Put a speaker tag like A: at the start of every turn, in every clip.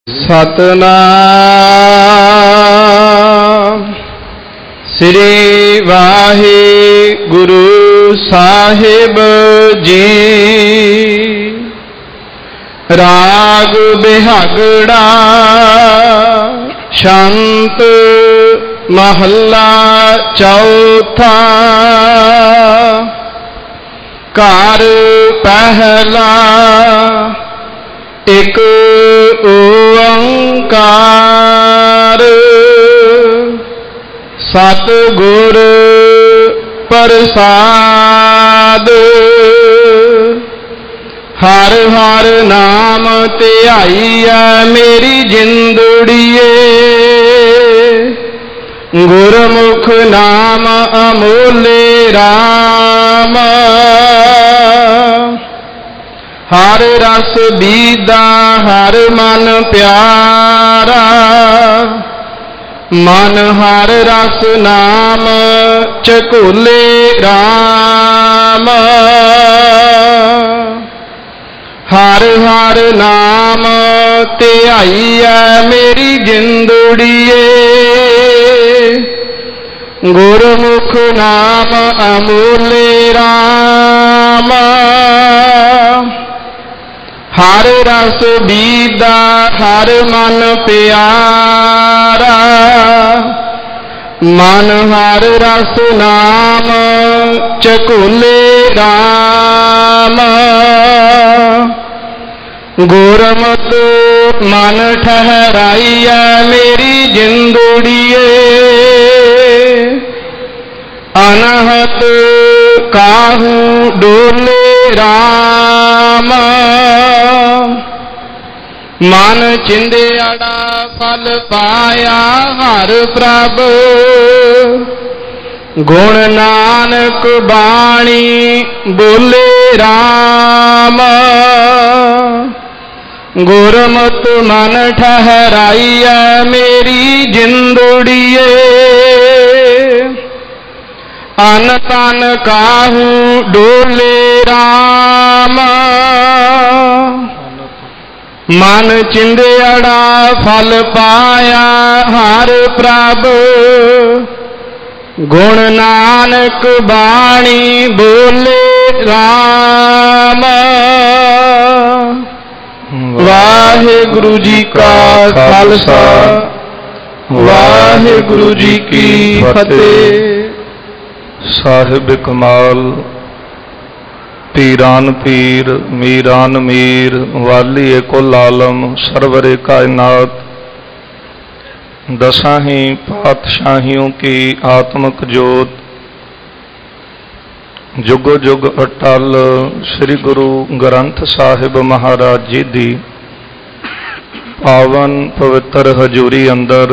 A: सतनाम श्री वाहिगुरु साहिब जी। राग बिहागड़ा शांत महला चौथा। कार पहला एक ओंकार। सतगुर प्रसाद। हर हर नाम ध्याईया मेरी जिंदड़िए। गुरमुख नाम अमोले राम। हर रस बीदा हर मन प्यारा। मन हर रस नाम चकोले राम। हर हर नाम ध्याईया मेरी जिंदड़िए। गुरमुख नाम अमोले राम। हर रस बीदा हर मन प्यारा। मन हर रस नाम चकोले राम। गुरमत मन ठहराइया मेरी जिंदड़िए। अनहत काहू डोले राम। मन चिंदियाड़ा फल पाया हर प्रभ। गुण नानक बाणी बोले राम। गुरमत मन ठहराइया मेरी जिंदड़िए। अन तन काहू डोले राम। मन चिंदियाड़ा फल पाया हर प्रभ। गुण नानक बाणी बोले राम। वाहिगुरु जी का खालसा वाहिगुरु जी की फतेह।
B: साहिब कमाल पीरान पीर मीरान मीर वाली कुल आलम सरवरे कायनात। दसा ही पातशाहियों की आत्मक जोत जुगो जुग अटल श्री गुरु ग्रंथ साहिब महाराज जी दी पावन पवित्र हजूरी अंदर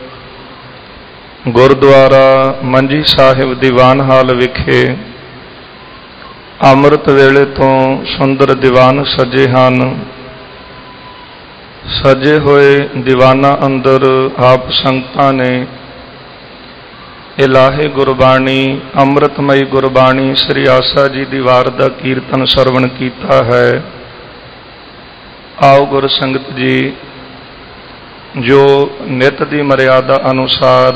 B: गुरुद्वारा मंजी साहिब दीवान हाल विखे अमृत वेले तो सुंदर दीवान सजे हैं। सजे हुए दीवाना अंदर आप संगतां ने इलाही गुरबाणी अमृतमयी गुरबाणी श्री आसा जी दी वार दा कीर्तन सरवण कीता है। आओ गुर संगत जी जो नित दी मर्यादा अनुसार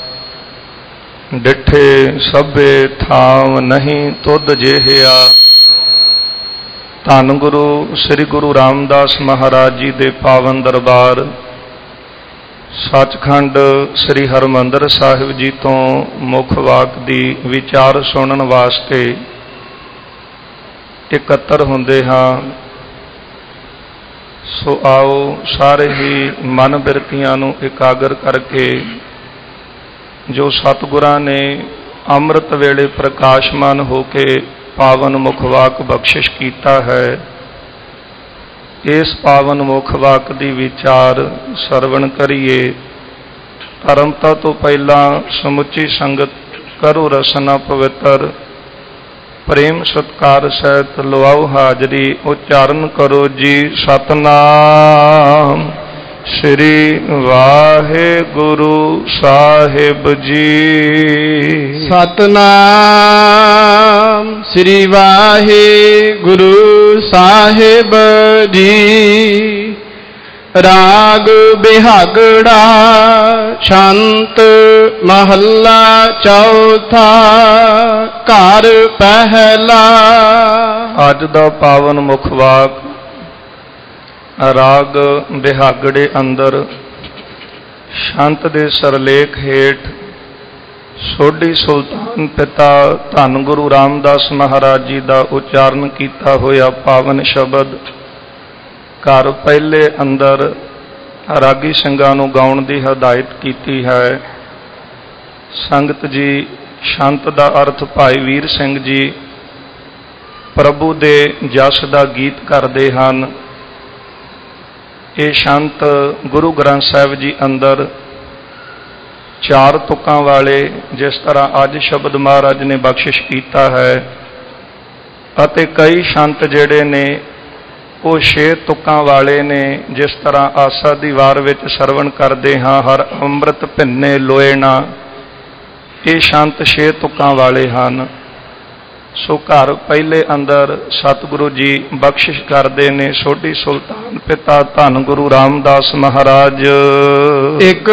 B: डिठे सभे थाव नहीं तुद जेहिया। धन गुरु श्री गुरु रामदास महाराज जी दे पावन दरबार सचखंड श्री हरमंदर साहिब जी तो मुख वाक दी विचार सुनन वास्ते इकत्तर हुंदे हां। सो आओ सारे ही मन बिरतियां नूं एकागर करके जो सतगुरां ने अमृत वेले प्रकाशमान होके पावन मुखवाक बख्शिश कीता है। इस पावन मुखवाक दी विचार सरवण करिए। आरंभता तो पहला समुची संगत करो रसना पवित्र प्रेम सत्कार सहित लवाओ हाजरी। उच्चारण करो जी सतनाम श्री वाहिगुरु साहिब जी।
A: सतनाम श्री वाहिगुरु साहिब जी। ਰਾਗ ਬਿਹਾਗੜਾ। ਸ਼ੰਤ ਮਹੱਲਾ ਚੌਥਾ। ਘਰ ਪਹਿਲਾ।
B: ਅੱਜ ਦਾ ਪਾਵਨ ਮੁੱਖ ਵਾਕ ਰਾਗ ਬਿਹਾਗੜੇ ਅੰਦਰ ਸ਼ੰਤ ਦੇ ਸਰਲੇਖ ਹੇਠ ਸੋਢੀ ਸੁਲਤਾਨ ਪਿਤਾ ਧੰਨ ਗੁਰੂ ਰਾਮਦਾਸ ਮਹਾਰਾਜ ਜੀ ਦਾ ਉਚਾਰਨ ਕੀਤਾ ਹੋਇਆ ਪਾਵਨ ਸ਼ਬਦ ਘਰ ਪਹਿਲੇ ਅੰਦਰ ਰਾਗੀ ਸਿੰਘਾਂ ਨੂੰ ਗਾਉਣ ਦੀ ਹਦਾਇਤ ਕੀਤੀ ਹੈ। ਸੰਗਤ ਜੀ, ਸ਼ੰਤ ਦਾ ਅਰਥ ਭਾਈ ਵੀਰ ਸਿੰਘ ਜੀ ਪ੍ਰਭੂ ਦੇ ਜਸ ਦਾ ਗੀਤ ਕਰਦੇ ਹਨ। ਇਹ ਸ਼ੰਤ ਗੁਰੂ ਗ੍ਰੰਥ ਸਾਹਿਬ ਜੀ ਅੰਦਰ 4 ਤੁਕਾਂ ਵਾਲੇ, ਜਿਸ ਤਰ੍ਹਾਂ ਅੱਜ ਸ਼ਬਦ ਮਹਾਰਾਜ ਨੇ ਬਖਸ਼ਿਸ਼ ਕੀਤਾ ਹੈ, ਅਤੇ ਕਈ ਸ਼ੰਤ ਜਿਹੜੇ ਨੇ ਉਹ 6 ਤੁਕਾਂ ਵਾਲੇ ਨੇ, ਜਿਸ ਤਰ੍ਹਾਂ ਆਸਾ ਦੀ ਵਾਰ ਵਿੱਚ ਸਰਵਣ ਕਰਦੇ ਹਾਂ, ਹਰ ਅੰਮ੍ਰਿਤ ਭਿੰਨੇ ਲੋਇਣਾ। ਇਹ ਸ਼ੰਤ 6 ਤੁਕਾਂ ਵਾਲੇ ਹਨ। ਸੋ ਘਰ ਪਹਿਲੇ ਅੰਦਰ ਸਤਿਗੁਰੂ ਜੀ ਬਖਸ਼ਿਸ਼ ਕਰਦੇ ਨੇ ਸੋਢੀ ਸੁਲਤਾਨ ਪਿਤਾ ਧੰਨ ਗੁਰੂ ਰਾਮਦਾਸ ਮਹਾਰਾਜ।
A: ਇੱਕ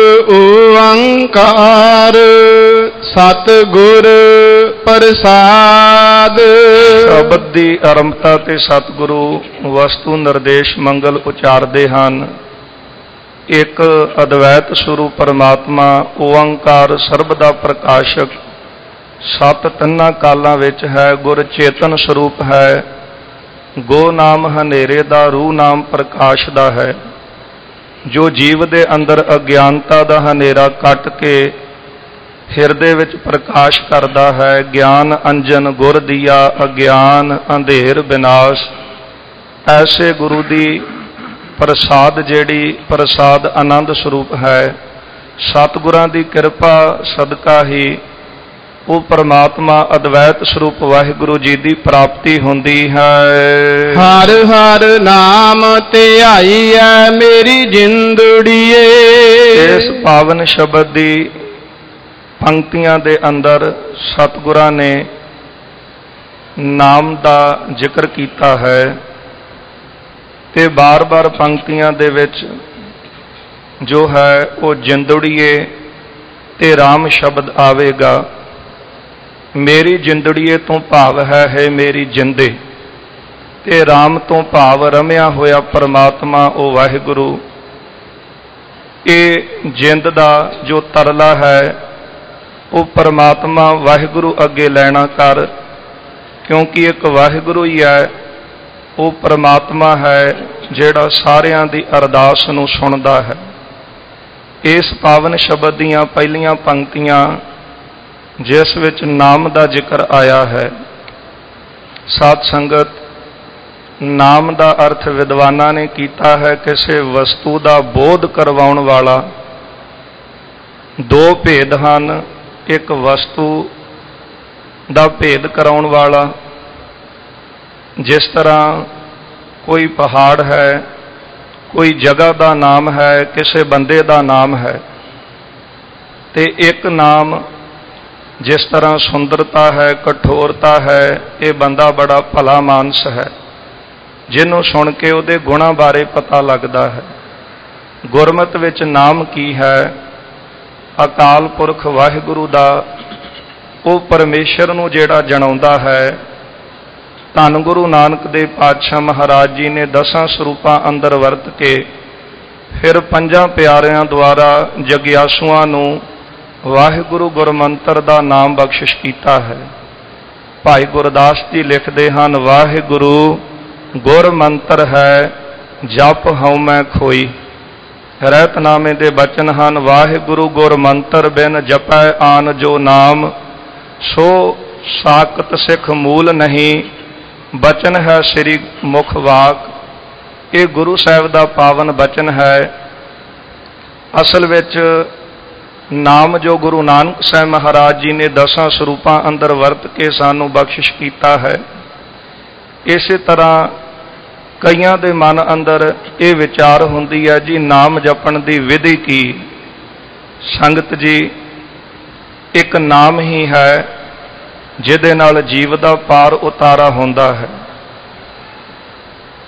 A: ਓੰਕਾਰ ਸਤਿਗੁਰ ਪ੍ਰਸਾਦ।
B: ਸ਼ਬਦ ਦੀ ਆਰੰਭਤਾ ਤੇ ਸਤਿਗੁਰੂ ਵਸਤੂ ਨਿਰਦੇਸ਼ ਮੰਗਲ ਉਚਾਰਦੇ ਹਨ। ਇੱਕ ਅਦਵੈਤ ਸਰੂਪ ਪਰਮਾਤਮਾ ਓੰਕਾਰ ਸਰਬ ਦਾ ਪ੍ਰਕਾਸ਼ਕ, ਸਤ ਤਿੰਨਾਂ ਕਾਲਾਂ ਵਿੱਚ ਹੈ, ਗੁਰ ਚੇਤਨ ਸਰੂਪ ਹੈ। ਗੋ ਨਾਮ ਹਨੇਰੇ ਦਾ, ਰੂਹ ਨਾਮ ਪ੍ਰਕਾਸ਼ ਦਾ ਹੈ, ਜੋ ਜੀਵ ਦੇ ਅੰਦਰ ਅਗਿਆਨਤਾ ਦਾ ਹਨੇਰਾ ਕੱਟ ਕੇ ਹਿਰਦੇ ਵਿੱਚ ਪ੍ਰਕਾਸ਼ ਕਰਦਾ ਹੈ। ਗਿਆਨ ਅੰਜਨ ਗੁਰ ਦੀਆ, ਅਗਿਆਨ ਅੰਧੇਰ ਵਿਨਾਸ਼। ਐਸੇ ਗੁਰੂ ਦੀ ਪ੍ਰਸਾਦ ਜਿਹੜੀ ਪ੍ਰਸਾਦ ਆਨੰਦ ਸਰੂਪ ਹੈ, ਸਤਿਗੁਰਾਂ ਦੀ ਕਿਰਪਾ ਸਦਕਾ ਹੀ ਉਹ ਪਰਮਾਤਮਾ ਅਦਵੈਤ ਸਰੂਪ ਵਾਹਿਗੁਰੂ ਜੀ ਦੀ ਪ੍ਰਾਪਤੀ ਹੁੰਦੀ ਹੈ।
A: ਹਰ ਹਰ ਨਾਮ ਧਿਆਈਐ ਮੇਰੀ ਜਿੰਦੜੀਏ।
B: ਇਸ ਪਾਵਨ ਸ਼ਬਦ ਦੀ ਪੰਕਤੀਆਂ ਦੇ ਅੰਦਰ ਸਤਿਗੁਰਾਂ ਨੇ ਨਾਮ ਦਾ ਜ਼ਿਕਰ ਕੀਤਾ ਹੈ ਤੇ ਬਾਰ-ਬਾਰ ਪੰਕਤੀਆਂ ਦੇ ਵਿੱਚ ਜੋ ਹੈ ਉਹ ਜਿੰਦੜੀਏ ਤੇ ਰਾਮ ਸ਼ਬਦ ਆਵੇਗਾ। ਮੇਰੀ ਜਿੰਦੜੀਏ ਤੋਂ ਭਾਵ ਹੈ ਮੇਰੀ ਜਿੰਦੇ, ਤੇ ਰਾਮ ਤੋਂ ਭਾਵ ਰਮਿਆ ਹੋਇਆ ਪਰਮਾਤਮਾ ਉਹ ਵਾਹਿਗੁਰੂ। ਇਹ ਜਿੰਦ ਦਾ ਜੋ ਤਰਲਾ ਹੈ ਉਹ ਪਰਮਾਤਮਾ ਵਾਹਿਗੁਰੂ ਅੱਗੇ ਲੈਣਾ ਕਰ, ਕਿਉਂਕਿ ਇੱਕ ਵਾਹਿਗੁਰੂ ਹੀ ਹੈ, ਉਹ ਪਰਮਾਤਮਾ ਹੈ ਜਿਹੜਾ ਸਾਰਿਆਂ ਦੀ ਅਰਦਾਸ ਨੂੰ ਸੁਣਦਾ ਹੈ। ਇਸ ਪਾਵਨ ਸ਼ਬਦ ਦੀਆਂ ਪਹਿਲੀਆਂ ਪੰਕਤੀਆਂ ਜਿਸ ਵਿੱਚ ਨਾਮ ਦਾ ਜ਼ਿਕਰ ਆਇਆ ਹੈ। ਸਾਧ ਸੰਗਤ, ਨਾਮ ਦਾ ਅਰਥ ਵਿਦਵਾਨਾਂ ਨੇ ਕੀਤਾ ਹੈ ਕਿਸੇ ਵਸਤੂ ਦਾ ਬੋਧ ਕਰਵਾਉਣ ਵਾਲਾ। 2 ਭੇਦ ਹਨ, ਇੱਕ ਵਸਤੂ ਦਾ ਭੇਦ ਕਰਾਉਣ ਵਾਲਾ, ਜਿਸ ਤਰ੍ਹਾਂ ਕੋਈ ਪਹਾੜ ਹੈ, ਕੋਈ ਜਗ੍ਹਾ ਦਾ ਨਾਮ ਹੈ, ਕਿਸੇ ਬੰਦੇ ਦਾ ਨਾਮ ਹੈ, ਤੇ ਇੱਕ ਨਾਮ ਜਿਸ ਤਰ੍ਹਾਂ ਸੁੰਦਰਤਾ ਹੈ, ਕਠੋਰਤਾ ਹੈ, ਇਹ ਬੰਦਾ ਬੜਾ ਭਲਾ ਮਾਨਸ ਹੈ, ਜਿਹਨੂੰ ਸੁਣ ਕੇ ਉਹਦੇ ਗੁਣਾਂ ਬਾਰੇ ਪਤਾ ਲੱਗਦਾ ਹੈ। ਗੁਰਮਤਿ ਵਿੱਚ ਨਾਮ ਕੀ ਹੈ? ਅਕਾਲ ਪੁਰਖ ਵਾਹਿਗੁਰੂ ਦਾ, ਉਹ ਪਰਮੇਸ਼ਰ ਨੂੰ ਜਿਹੜਾ ਜਣਾਉਂਦਾ ਹੈ। ਧੰਨ ਗੁਰੂ ਨਾਨਕ ਦੇਵ ਪਾਤਸ਼ਾਹ ਮਹਾਰਾਜ ਜੀ ਨੇ 10 ਸਰੂਪਾਂ ਅੰਦਰ ਵਰਤ ਕੇ ਫਿਰ 5 ਪਿਆਰਿਆਂ ਦੁਆਰਾ ਜਗਿਆਸੂਆਂ ਨੂੰ ਵਾਹਿਗੁਰੂ ਗੁਰਮੰਤਰ ਦਾ ਨਾਮ ਬਖਸ਼ਿਸ਼ ਕੀਤਾ ਹੈ। ਭਾਈ ਗੁਰਦਾਸ ਜੀ ਲਿਖਦੇ ਹਨ, ਵਾਹਿਗੁਰੂ ਗੁਰਮੰਤਰ ਹੈ ਜਪ ਹਉ ਮੈਂ ਖੋਈ। ਰਹਿਤਨਾਮੇ ਦੇ ਬਚਨ ਹਨ, ਵਾਹਿਗੁਰੂ ਗੁਰਮੰਤਰ ਬਿਨ ਜਪੈ ਆਨ ਜੋ ਨਾਮ, ਸੋ ਸਾਕਤ ਸਿੱਖ ਮੂਲ ਨਹੀਂ, ਬਚਨ ਹੈ ਸ੍ਰੀ ਮੁਖ ਵਾਕ। ਇਹ ਗੁਰੂ ਸਾਹਿਬ ਦਾ ਪਾਵਨ ਬਚਨ ਹੈ। ਅਸਲ ਵਿੱਚ ਨਾਮ ਜੋ ਗੁਰੂ ਨਾਨਕ ਸਾਹਿਬ ਮਹਾਰਾਜ ਜੀ ਨੇ 10 ਸਰੂਪਾਂ ਅੰਦਰ ਵਰਤ ਕੇ ਸਾਨੂੰ ਬਖਸ਼ਿਸ਼ ਕੀਤਾ ਹੈ, ਇਸੇ ਤਰ੍ਹਾਂ ਕਈਆਂ ਦੇ ਮਨ ਅੰਦਰ ਇਹ ਵਿਚਾਰ ਹੁੰਦੀ ਹੈ ਜੀ ਨਾਮ ਜਪਣ ਦੀ ਵਿਧੀ ਕੀ? ਸੰਗਤ ਜੀ, ਇੱਕ ਨਾਮ ਹੀ ਹੈ ਜਿਹਦੇ ਨਾਲ ਜੀਵ ਦਾ ਪਾਰ ਉਤਾਰਾ ਹੁੰਦਾ ਹੈ।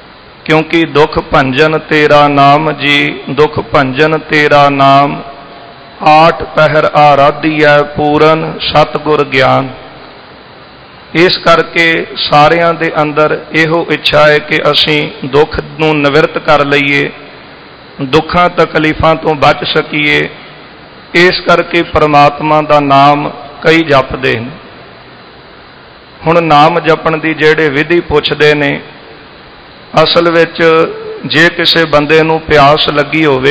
B: क्योंकि दुख भंजन तेरा नाम जी, दुख भंजन तेरा नाम, 8 पहर आराधिया पूरन सतगुर ज्ञान। इस करके सारिਆਂ ਦੇ अंदर ਇਹੋ ਇੱਛਾ है कि ਅਸੀਂ दुख ਨੂੰ ਨਿਵਰਤ कर ਲਈਏ, दुखों तकलीफों तो बच सकीए। इस करके परमात्मा का नाम कई जपते हैं। हुण नाम जपण की जेड़े विधि पुछते ने, असल विच जे किसी बंदे नूं प्यास लगी होवे,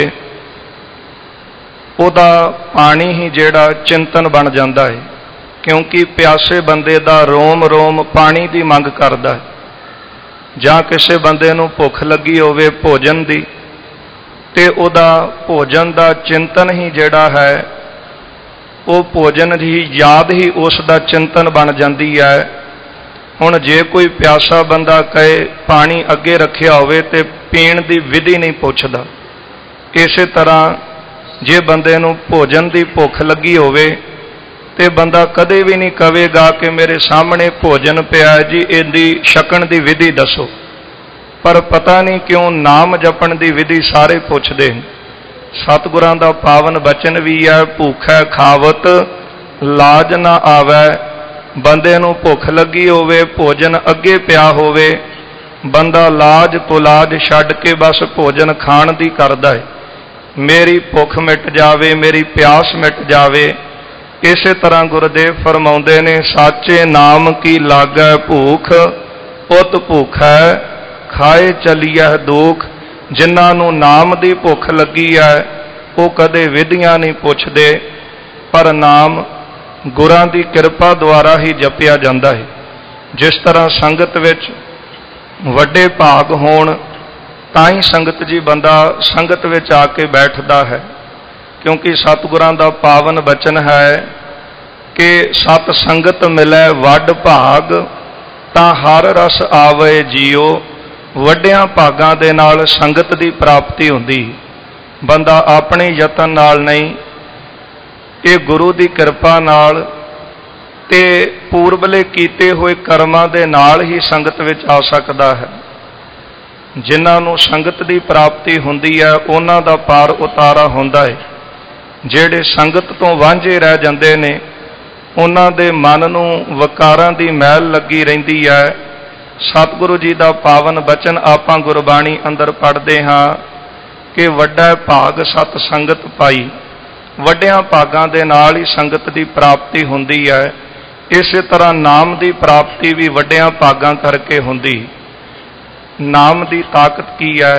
B: उहदा पानी ही जेड़ा चिंतन बन जाता है, क्योंकि प्यासे बंदे दा रोम रोम पानी की मंग करदा है। जां किसी बंदे नूं भुख लगी होवे भोजन की, ते उहदा भोजन का चिंतन ही जेड़ा है, वो भोजन ही याद ही उसका चिंतन बन जाती है। हुण जे कोई प्यासा बंदा कहे पानी अगे रखिया होवे ते पीण की विधि नहीं पुछदा। इस तरह जे बंदे नूं भोजन की भुख लगी होवे ते बंदा कदे भी नहीं कहेगा कि मेरे सामने भोजन पिया जी, इहदी छकण की विधि दसो। पर पता नहीं क्यों नाम जपण की विधि सारे पुछदे हैं। सतगुरां दा पावन बचन भी है, भूखै खावत लाज ना आवै। बंदे नूं भुख लगी होवे, भोजन अगे पिया होवे, बंदा लाज पुलाज छड्ड के बस भोजन खाण दी करदा है। मेरी भुख मिट जावे, मेरी प्यास मिट जावे। इस तरह गुरुदेव फरमाउंदे ने, साचे नाम की लागै भूख, उत भूखै खाए चलीए दुख। जिन्हां नूं नाम दी भुख लगी है, वो कदे विधियां नहीं पुछदे, पर नाम गुरां दी किरपा द्वारा ही जपिया जाता है। जिस तरह संगत विच वड्डे भाग होण तां ही संगत जी बंदा संगत विच आके बैठदा है, क्योंकि सतगुरां दा पावन बचन है कि सत संगत मिलै वड भाग, तां हर रस आवे जियो। वड्डियां भागां दे नाल संगत दी प्राप्ति हुंदी। बंदा अपने यतन नाल नहीं, ये गुरु की किरपा नाल ते पूर्वले कीते हुए कर्मां दे नाल ही संगत विच आ सकदा है। जिन्हां नूं संगत की प्राप्ति हुंदी है, उन्हां दा पार उतारा हुंदा है। जिहड़े संगत तो वांझे रह जांदे ने, उन्हां दे मन नूं वकारां दी मैल लगी रहिंदी है। सतगुरु जी दा पावन बचन आपां गुरबाणी अंदर पढ़दे हां कि वड्डा भाग सत संगत पाई। वड्डियां भागां दे नाल ही संगत की प्राप्ति हुंदी है। इस तरह नाम की प्राप्ति भी वड्डियां भागां करके हुंदी। नाम की ताकत की है?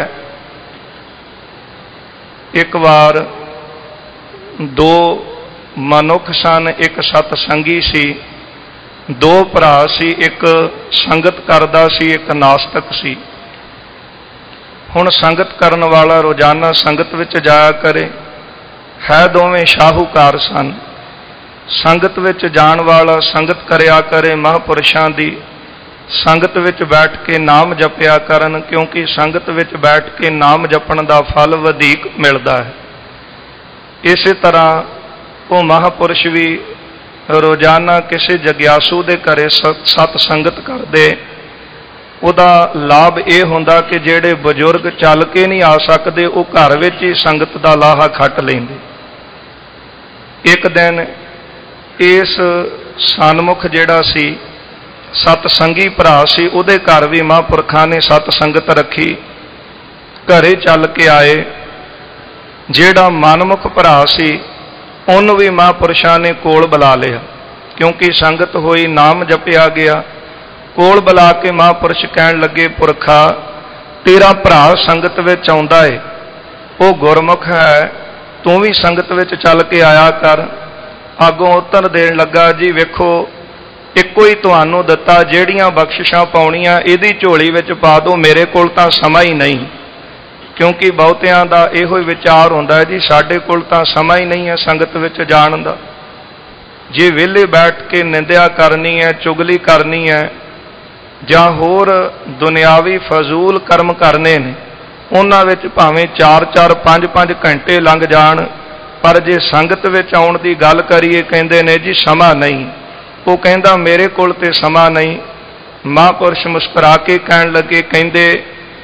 B: एक बार दो मनुख सन, एक सतसंगी सी, दो भरा सी, एक संगत करदा सी, एक नास्तिक सी। हुण संगत करन वाला रोजाना संगत विच जाया करे, है दोवें शाहूकार सन। संगत विच जाण वाला संगत करया करे महापुरुषां दी, संगत विच बैठ के नाम जपया करन, क्योंकि संगत विच बैठ के नाम जपण दा फल वधिक मिलदा है। इस तरह वो महापुरुष भी रोजाना किसी जग्यासू दे घरे सत संगत करदे। उहदा लाभ ये हुंदा कि जिहड़े बजुर्ग चल के नहीं आ सकते, वो घर विच ही संगत दा लाहा खट लैंदे। एक दिन इस सन्मुख जिहड़ा सी सतसंगी भरा सी, उहदे घर भी महापुरखां ने सत संगत रखी। घरे चल के आए। जिहड़ा मनमुख भरा सी, उन्होंने भी महापुरुषां ने कोल बुला लिया, क्योंकि संगत होई, नाम जपिया गया। कोल बुला के महापुरुष कहन लगे, पुरखा तेरा भरा संगत विच आउंदा है, वो गुरमुख है, तू भी संगत विच चल के आया कर। अगों उत्तर देण लगा, जी वेखो इक्को ही तुहानूं दिता, जिहड़ियां बख्शिशां पाउणीਆਂ इहदी झोली विच पा दो, मेरे कोल तां समां ही नहीं। क्योंकि बहुतियां दा इहो ही विचार हुंदा है, जी साडे कोल तां समां ही नहीं है संगत विच जाण दा। जे विहले बैठ के निंदिया करनी है, चुगली करनी है, जां होर दुनियावी फजूल कर्म करने ने, उन्हां विच भावें 4-4 5-5 घंटे लंघ जाण, पर जे संगत विच आउण दी गल करिए, कहंदे ने जी समां नहीं। वो कहंदा मेरे कोल ते समां नहीं। महापुरुष मुस्कुरा के कहण लगे, कहंदे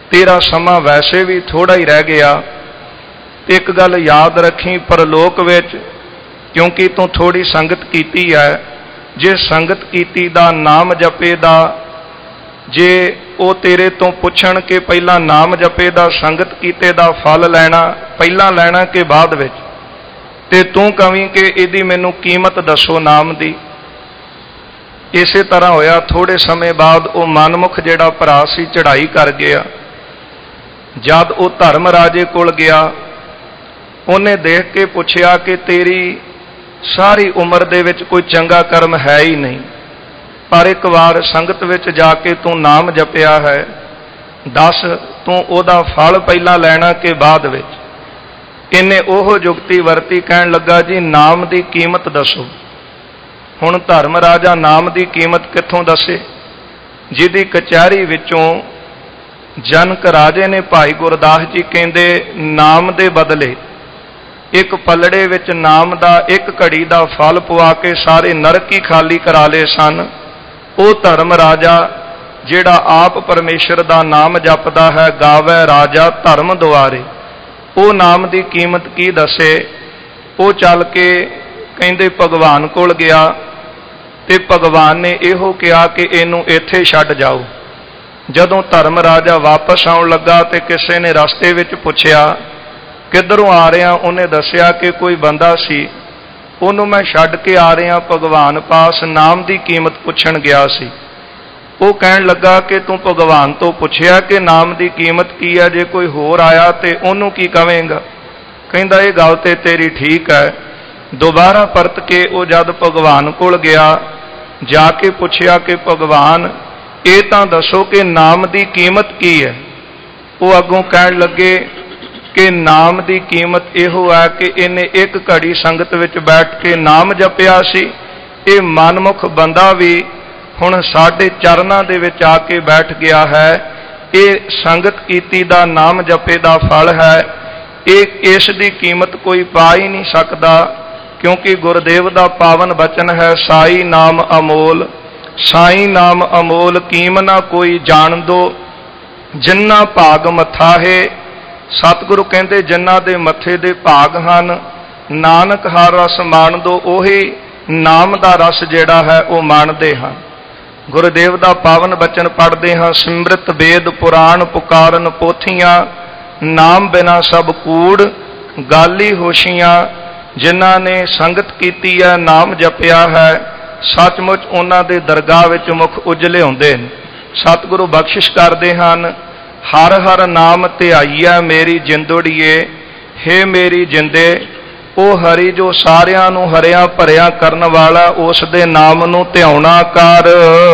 B: तेरा समा वैसे भी थोड़ा ही रह गया। एक गल याद रखी, परलोक विच क्योंकि तू थोड़ी संगत कीती है, जे संगत कीती दा नाम जपे दा, जे वो तेरे तो पुछण के पहला नाम जपे दा संगत कीते दा फल लैना पहला लैना कि बाद विच, ते तू कहीं कि इहदी मैनू कीमत दसो नाम दी। इसे तरह होया, थोड़े समय बाद वो मनमुख जिहड़ा भरा सी चढ़ाई कर गया। जद वो धर्म राजे कोल गया, उन्हें देख के पुछया कि तेरी सारी उम्र दे विच कोई चंगा कर्म है ही नहीं, पर एक बार संगत विच जाके तू नाम जपिया है, दस तू ओदा फल पहला लैना कि बाद विच। इन्हें ओह जुगती वरती, कहन लगा जी नाम दी कीमत दसो। हुण धर्म राजा नाम दी कीमत कित्थों दसे, जिहदी कचहरी विचों जनक राजे ने भाई गुरदास जी कहंदे नाम दे बदले एक पलड़े विच नाम दा एक घड़ी दा फल पवा के सारे नरक ही खाली करा ले सन। वो धर्म राजा जिहड़ा आप परमेश्वर दा नाम जपदा है, गावै राजा धर्म दुआरे, वो नाम दी कीमत की दसे। वो चल के कहंदे भगवान कोल गया, ते भगवान ने इहो कहा कि इनू इत्थे छड्ड जाओ। जदों धर्म राजा वापस आउण लगा ते किसी ने रस्ते विच पुछया किधरों आ रहा, उन्हें दसिया कि कोई बंदा सी, उन्हों मैं छड्ड के आ रहा भगवान पास, नाम की कीमत पुछण गया सी। वो कहन लगा कि तू भगवान तो पुछया कि नाम की कीमत की है, जे कोई होर आया तो उन्होंने की कवेंगा। कहंदा ये गल ते तेरी ठीक है। दोबारा परत के वो जद भगवान कोल गया, जाके पुछया कि भगवान ये तां दसो कि नाम की कीमत की है। वो अगों कहन लगे कि नाम की कीमत इहो है कि इन्हें एक घड़ी संगत विच बैठ के नाम जपिया सी। ये मनमुख बंदा भी हुण साडे चरनां दे विच आके बैठ गया है। ये संगत कीती दा नाम जपे दा फल है। इस दी कीमत कोई पा ही नहीं सकता, क्योंकि गुरुदेव दा पावन बचन है, साई नाम अमोल, साई नाम अमोल कीम ना कोई जान दो, जिन्ना भाग मथा है। सतगुरु कहते जिन्हां दे मथे दे भाग हन, नानक हर रस मान दो, ओही नाम दा रस जिहड़ा है वो माणदे हन। गुरुदेव दा पावन बचन पढ़दे हां, सिमरत वेद पुराण पुकारन पोथियां, नाम बिना सब कूड़ गाली होशियां। जिन्हां ने संगत कीती है, नाम जपिया है, सचमुच उन्हां दे दरगाह विच मुख उजले हुंदे ने। सतगुरु बख्शिश करदे हन, हर हर नाम ध्याईया मेरी जिंदड़िए, हे मेरी जिंदे ओ हरि जो सारियां नूं हरिया भरिया करन वाला, उस दे नाम नूं ध्याउणा कर।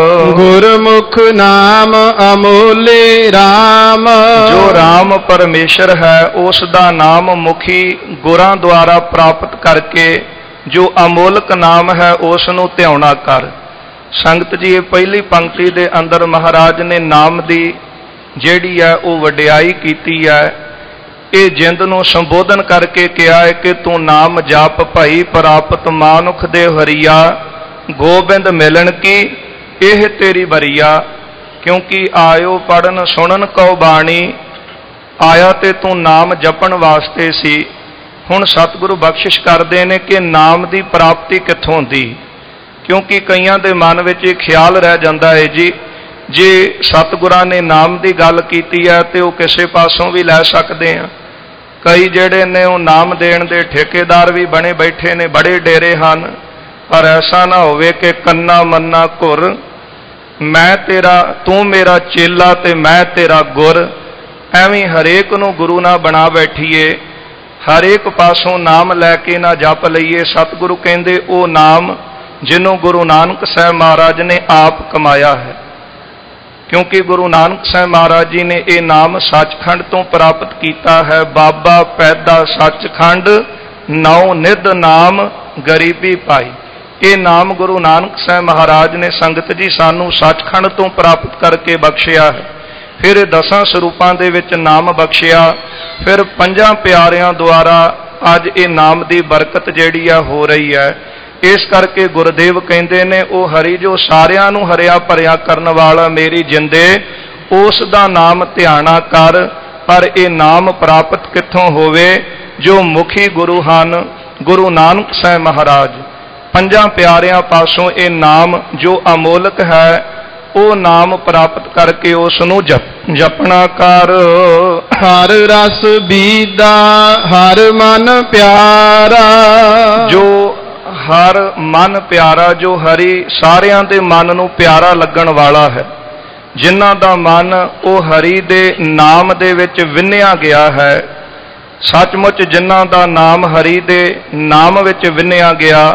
A: गुरमुख नाम अमोले राम,
B: जो राम परमेश्वर है उस दा नाम मुखी गुरां द्वारा प्राप्त करके जो अमोलक नाम है उस नूं ध्याउणा कर। संगत जी पहली पंक्ति दे अंदर महाराज ने नाम दी ਜਿਹੜੀ है वो वडियाई की है। ये जिंद नूं संबोधन करके कहा है कि तू नाम जाप भाई प्राप्त मानुख दे हरिया, गोबिंद मिलन की यह तेरी बरिया। क्योंकि आयो पढ़न सुनन कौ बाणी, आया ते तू नाम जपण वास्ते सी। हुण सतगुरु बख्शिश करते हैं कि नाम की प्राप्ति कित्थों दी, क्योंकि कईयां दे मन विच ये ख्याल रह जाता है जी जे सतगुरां ने नाम की गल कीती है तो किसी पासों भी लै सकते हैं। कई जिहड़े ने वो नाम देण दे ठेकेदार भी बने बैठे ने, बड़े डेरे हैं, पर ऐसा ना होवे कि कन्ना मन्ना घुर, मैं तेरा तू मेरा चेला ते मैं तेरा गुर, एवं हरेक नूं गुरु ना बना बैठीए, हरेक पासों नाम लैके ना जप लईए। सतगुरु कहंदे वो नाम जिन्हों गुरु नानक साहब महाराज ने आप कमाया है, क्योंकि गुरु नानक साहब महाराज जी ने यह नाम सचखंड तो प्राप्त किया है। बाबा पैदा सचखंड, नौ निध नाम गरीबी पाई। ये नाम गुरु नानक साहब महाराज ने संगत जी सानू सचखंड तो प्राप्त करके बख्शिया है। फिर 10 स्वरूपां दे विच नाम बख्शिया, फिर 5 प्यारियां द्वारा अज ये नाम की बरकत जिहड़ी हो रही है। इस करके गुरुदेव कहते ने ओ हरि जो सारियां नूं हरिया भरिया करन वाला मेरी जिंदे, ਉਸ ਦਾ ਨਾਮ ਧਿਆਨਾ ਕਰ। ਪਰ ਇਹ ਨਾਮ ਪ੍ਰਾਪਤ ਕਿੱਥੋਂ ਹੋਵੇ? ਜੋ ਮੁਖੀ ਗੁਰੂ ਹਨ, ਗੁਰੂ ਨਾਨਕ ਸਾਹਿਬ ਮਹਾਰਾਜ। ਪੰਜਾਂ ਪਿਆਰਿਆਂ ਪਾਸੋਂ ਇਹ ਨਾਮ ਜੋ ਅਮੋਲਕ ਹੈ, ਉਹ ਨਾਮ ਪ੍ਰਾਪਤ ਕਰਕੇ ਉਸ ਨੂੰ ਜਪਣਾ ਕਰ।
A: ਹਰ ਰਸ ਬੀਦਾ ਹਰ ਮਨ ਪਿਆਰਾ।
B: ਜੋ ਹਰ ਮਨ ਪਿਆਰਾ, ਜੋ ਹਰੀ ਸਾਰਿਆਂ ਦੇ ਮਨ ਨੂੰ ਪਿਆਰਾ ਲੱਗਣ ਵਾਲਾ ਹੈ, ਜਿਨ੍ਹਾਂ ਦਾ ਮਨ ਉਹ ਹਰੀ ਦੇ ਨਾਮ ਦੇ ਵਿੱਚ ਵਿੰਨਿਆ ਗਿਆ ਹੈ। ਸੱਚਮੁੱਚ ਜਿਨ੍ਹਾਂ ਦਾ ਨਾਮ ਹਰੀ ਦੇ ਨਾਮ ਵਿੱਚ ਵਿੰਨਿਆ ਗਿਆ,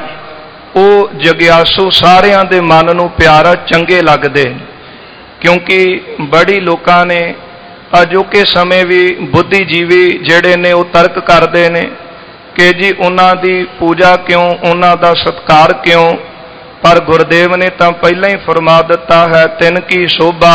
B: ਉਹ ਜਗਿਆਸੂ ਸਾਰਿਆਂ ਦੇ ਮਨ ਨੂੰ ਪਿਆਰਾ ਚੰਗੇ ਲੱਗਦੇ। ਕਿਉਂਕਿ ਬੜੀ ਲੋਕਾਂ ਨੇ ਅਜੋਕੇ ਸਮੇਂ ਵੀ ਬੁੱਧੀਜੀਵੀ ਜਿਹੜੇ ਨੇ ਉਹ ਤਰਕ ਕਰਦੇ ਨੇ ਕਿ ਜੀ ਉਹਨਾਂ ਦੀ ਪੂਜਾ ਕਿਉਂ, ਉਹਨਾਂ ਦਾ ਸਤਿਕਾਰ ਕਿਉਂ। ਪਰ ਗੁਰਦੇਵ ਨੇ ਤਾਂ ਪਹਿਲਾਂ ਹੀ ਫਰਮਾ ਦਿੱਤਾ ਹੈ, ਤਿਨ ਕੀ ਸ਼ੋਭਾ,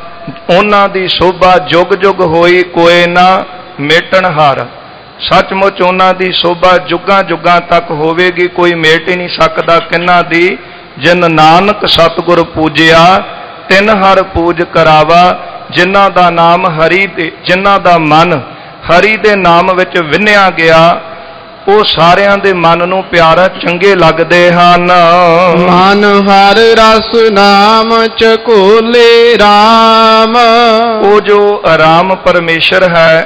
B: ਉਹਨਾਂ ਦੀ ਸ਼ੋਭਾ ਜੁਗ ਜੁਗ ਹੋਈ ਕੋਏ ਨਾ ਮੇਟਣ ਹਾਰ। ਸੱਚਮੁੱਚ ਉਹਨਾਂ ਦੀ ਸ਼ੋਭਾ ਜੁਗਾਂ ਜੁਗਾਂ ਤੱਕ ਹੋਵੇਗੀ, ਕੋਈ ਮੇਟ ਹੀ ਨਹੀਂ ਸਕਦਾ। ਕਿੰਨਾ ਦੀ? ਜਿਨ ਨਾਨਕ ਸਤਿਗੁਰ ਪੂਜਿਆ ਤਿਨ ਹਰ ਪੂਜ ਕਰਾਵਾ। ਜਿਨ੍ਹਾਂ ਦਾ ਨਾਮ ਹਰੀ ਦੇ, ਜਿਨ੍ਹਾਂ ਦਾ ਮਨ ਹਰੀ ਦੇ ਨਾਮ ਵਿੱਚ ਵਿੰਨਿਆ ਗਿਆ, ਉਹ ਸਾਰਿਆਂ ਦੇ ਮਨ ਨੂੰ ਪਿਆਰਾ ਚੰਗੇ ਲੱਗਦੇ ਹਨ।
A: ਮਨ ਹਰ ਰਸ ਨਾਮ ਚਕੋਲੇ ਰਾਮ।
B: ਉਹ ਜੋ ਰਾਮ ਪਰਮੇਸ਼ਰ ਹੈ,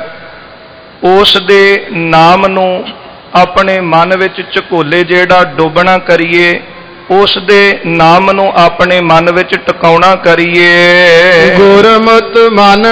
B: ਉਸ ਦੇ ਨਾਮ ਨੂੰ ਆਪਣੇ ਮਨ ਵਿੱਚ ਝਕੋਲੇ ਜਿਹੜਾ ਡੋਬਣਾ ਕਰੀਏ, ਉਸ ਦੇ ਨਾਮ ਨੂੰ ਆਪਣੇ ਮਨ ਵਿੱਚ ਟਿਕਾਉਣਾ ਕਰੀਏ।
A: ਗੁਰਮਤਿ ਮਨ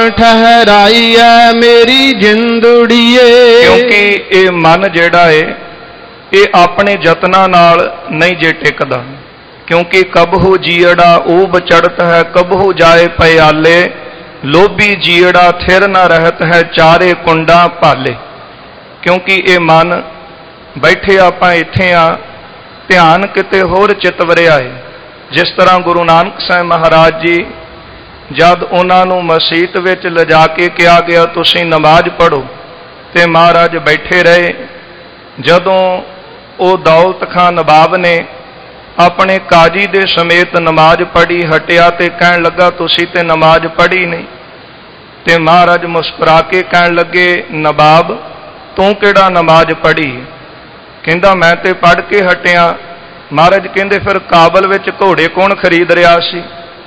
A: ਠਹਿਰਾਈਐ ਮੇਰੀ ਜਿੰਦੜੀਏ।
B: ਕਿਉਂਕਿ ਇਹ ਮਨ ਜਿਹੜਾ ਏ, ਇਹ ਆਪਣੇ ਯਤਨਾਂ ਨਾਲ ਨਹੀਂ ਜੇ ਟਿਕਦਾ। ਕਿਉਂਕਿ ਕਬਹੂ ਜੀੜਾ ਊਬ ਚੜਤ ਹੈ, ਕਬਹੂ ਜਾਏ ਪਿਆਲੇ। ਲੋਭੀ ਜੀੜਾ ਥਿਰ ਨਾ ਰਹਿਤ ਹੈ, ਚਾਰੇ ਕੁੰਡਾਂ ਭਾਲੇ। ਕਿਉਂਕਿ ਇਹ ਮਨ ਬੈਠੇ ਆਪਾਂ ਇੱਥੇ ਆ, ਧਿਆਨ ਕਿਤੇ ਹੋਰ ਚਿਤ ਵਰਿਆ ਏ। ਜਿਸ ਤਰ੍ਹਾਂ ਗੁਰੂ ਨਾਨਕ ਸਾਹਿਬ ਮਹਾਰਾਜ ਜੀ ਜਦ ਉਹਨਾਂ ਨੂੰ ਮਸੀਤ ਵਿੱਚ ਲਿਜਾ ਕੇ ਕਿਹਾ ਗਿਆ ਤੁਸੀਂ ਨਮਾਜ਼ ਪੜ੍ਹੋ, ਤੇ ਮਹਾਰਾਜ ਬੈਠੇ ਰਹੇ। ਜਦੋਂ ਉਹ ਦੌਲਤ ਖਾਂ ਨਵਾਬ ਨੇ ਆਪਣੇ ਕਾਜੀ ਦੇ ਸਮੇਤ ਨਮਾਜ਼ ਪੜ੍ਹੀ, ਹਟਿਆ ਤੇ ਕਹਿਣ ਲੱਗਾ ਤੁਸੀਂ ਤੇ ਨਮਾਜ਼ ਪੜ੍ਹੀ ਨਹੀਂ। ਤੇ ਮਹਾਰਾਜ ਮੁਸਕਰਾ ਕੇ ਕਹਿਣ ਲੱਗੇ, ਨਵਾਬ ਤੂੰ ਕਿਹੜਾ ਨਮਾਜ਼ ਪੜ੍ਹੀ? ਕਹਿੰਦਾ ਮੈਂ ਤੇ ਪੜ੍ਹ ਕੇ ਹਟਿਆ। ਮਹਾਰਾਜ ਕਹਿੰਦੇ ਫਿਰ ਕਾਬਲ ਵਿੱਚ ਘੋੜੇ ਕੌਣ ਖਰੀਦ ਰਿਹਾ ਸੀ?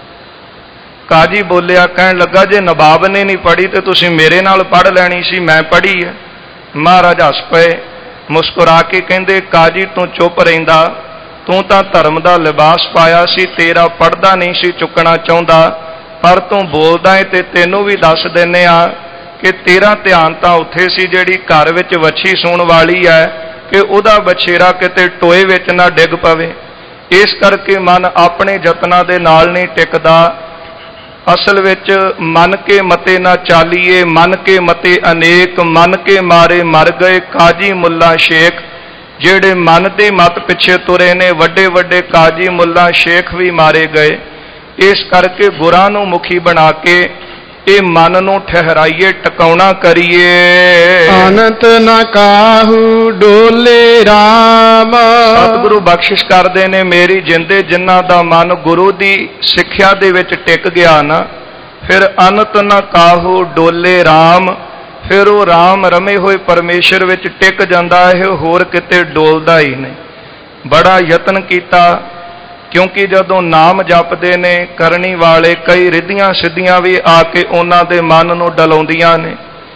B: ਕਾਜੀ ਬੋਲਿਆ, ਕਹਿਣ ਲੱਗਾ ਜੇ ਨਵਾਬ ਨੇ ਨਹੀਂ ਪੜ੍ਹੀ ਤੇ ਤੁਸੀਂ ਮੇਰੇ ਨਾਲ ਪੜ੍ਹ ਲੈਣੀ ਸੀ, ਮੈਂ ਪੜ੍ਹੀ ਹੈ। ਮਹਾਰਾਜ ਹੱਸ ਪਏ, ਮੁਸਕਰਾ ਕੇ ਕਹਿੰਦੇ ਕਾਜੀ ਤੂੰ ਚੁੱਪ ਰਹਿੰਦਾ, ਤੂੰ ਤਾਂ ਧਰਮ ਦਾ ਲਿਬਾਸ ਪਾਇਆ ਸੀ, ਤੇਰਾ ਪੜ੍ਹਦਾ ਨਹੀਂ ਸੀ ਚੁੱਕਣਾ ਚਾਹੁੰਦਾ, ਪਰ ਤੂੰ ਬੋਲਦਾ ਹੈ ਤੇ ਤੈਨੂੰ ਵੀ ਦੱਸ ਦਿੰਦੇ ਆ ਕਿ ਤੇਰਾ ਧਿਆਨ ਤਾਂ ਉੱਥੇ ਸੀ ਜਿਹੜੀ ਘਰ ਵਿੱਚ ਵੱਛੀ ਸੂਣ ਵਾਲੀ ਹੈ, ਕਿ ਉਹਦਾ ਬਛੇਰਾ ਕਿਤੇ ਟੋਏ ਵਿੱਚ ਨਾ ਡਿੱਗ ਪਵੇ। ਇਸ ਕਰਕੇ ਮਨ ਆਪਣੇ ਯਤਨਾਂ ਦੇ ਨਾਲ ਨਹੀਂ ਟਿਕਦਾ। ਅਸਲ ਵਿੱਚ ਮਨ ਕੇ ਮਤੇ ਨਾ ਚਾਲੀਏ, ਮਨ ਕੇ ਮਤੇ ਅਨੇਕ, ਮਨ ਕੇ ਮਾਰੇ ਮਰ ਗਏ ਕਾਜੀ ਮੁੱਲਾ ਸ਼ੇਖ। ਜਿਹੜੇ ਮਨ ਦੇ ਮਤ ਪਿੱਛੇ ਤੁਰੇ ਨੇ, ਵੱਡੇ ਵੱਡੇ ਕਾਜੀ ਮੁੱਲਾ ਸ਼ੇਖ ਵੀ ਮਾਰੇ ਗਏ। ਇਸ ਕਰਕੇ ਗੁਰਾਂ ਨੂੰ ਮੁਖੀ ਬਣਾ ਕੇ ਇਹ ਮਨ ਨੂੰ ਠਹਿਰਾਈਏ, ਟਿਕਾਉਣਾ ਕਰੀਏ।
A: ਅਨੰਤ ਨਾ ਕਾਹੂ ਡੋਲੇ ਰਾਮ।
B: ਸਤਿਗੁਰੂ ਬਖਸ਼ਿਸ਼ ਕਰਦੇ ਨੇ ਮੇਰੀ ਜਿੰਦੇ, ਜਿਨ੍ਹਾਂ ਦਾ ਮਨ ਗੁਰੂ ਦੀ ਸਿੱਖਿਆ ਦੇ ਵਿੱਚ ਟਿਕ ਗਿਆ ਨਾ, ਫਿਰ ਅਨੰਤ ਨਾ ਕਾਹੂ ਡੋਲੇ ਰਾਮ। ਫਿਰ ਉਹ ਰਾਮ ਰਮੇ ਹੋਏ ਪਰਮੇਸ਼ਰ ਵਿੱਚ ਟਿਕ ਜਾਂਦਾ ਹੈ, ਹੋਰ ਕਿਤੇ ਡੋਲਦਾ ਹੀ ਨਹੀਂ। ਬੜਾ ਯਤਨ ਕੀਤਾ, ਕਿਉਂਕਿ ਜਦੋਂ ਨਾਮ ਜਪਦੇ ਨੇ ਕਰਨੀ ਵਾਲੇ, ਕਈ ਰਿੱਧੀਆਂ ਸਿੱਧੀਆਂ ਵੀ ਆ ਕੇ ਉਹਨਾਂ ਦੇ ਮਨ ਨੂੰ ਡਲਾਉਂਦੀਆਂ ਨੇ।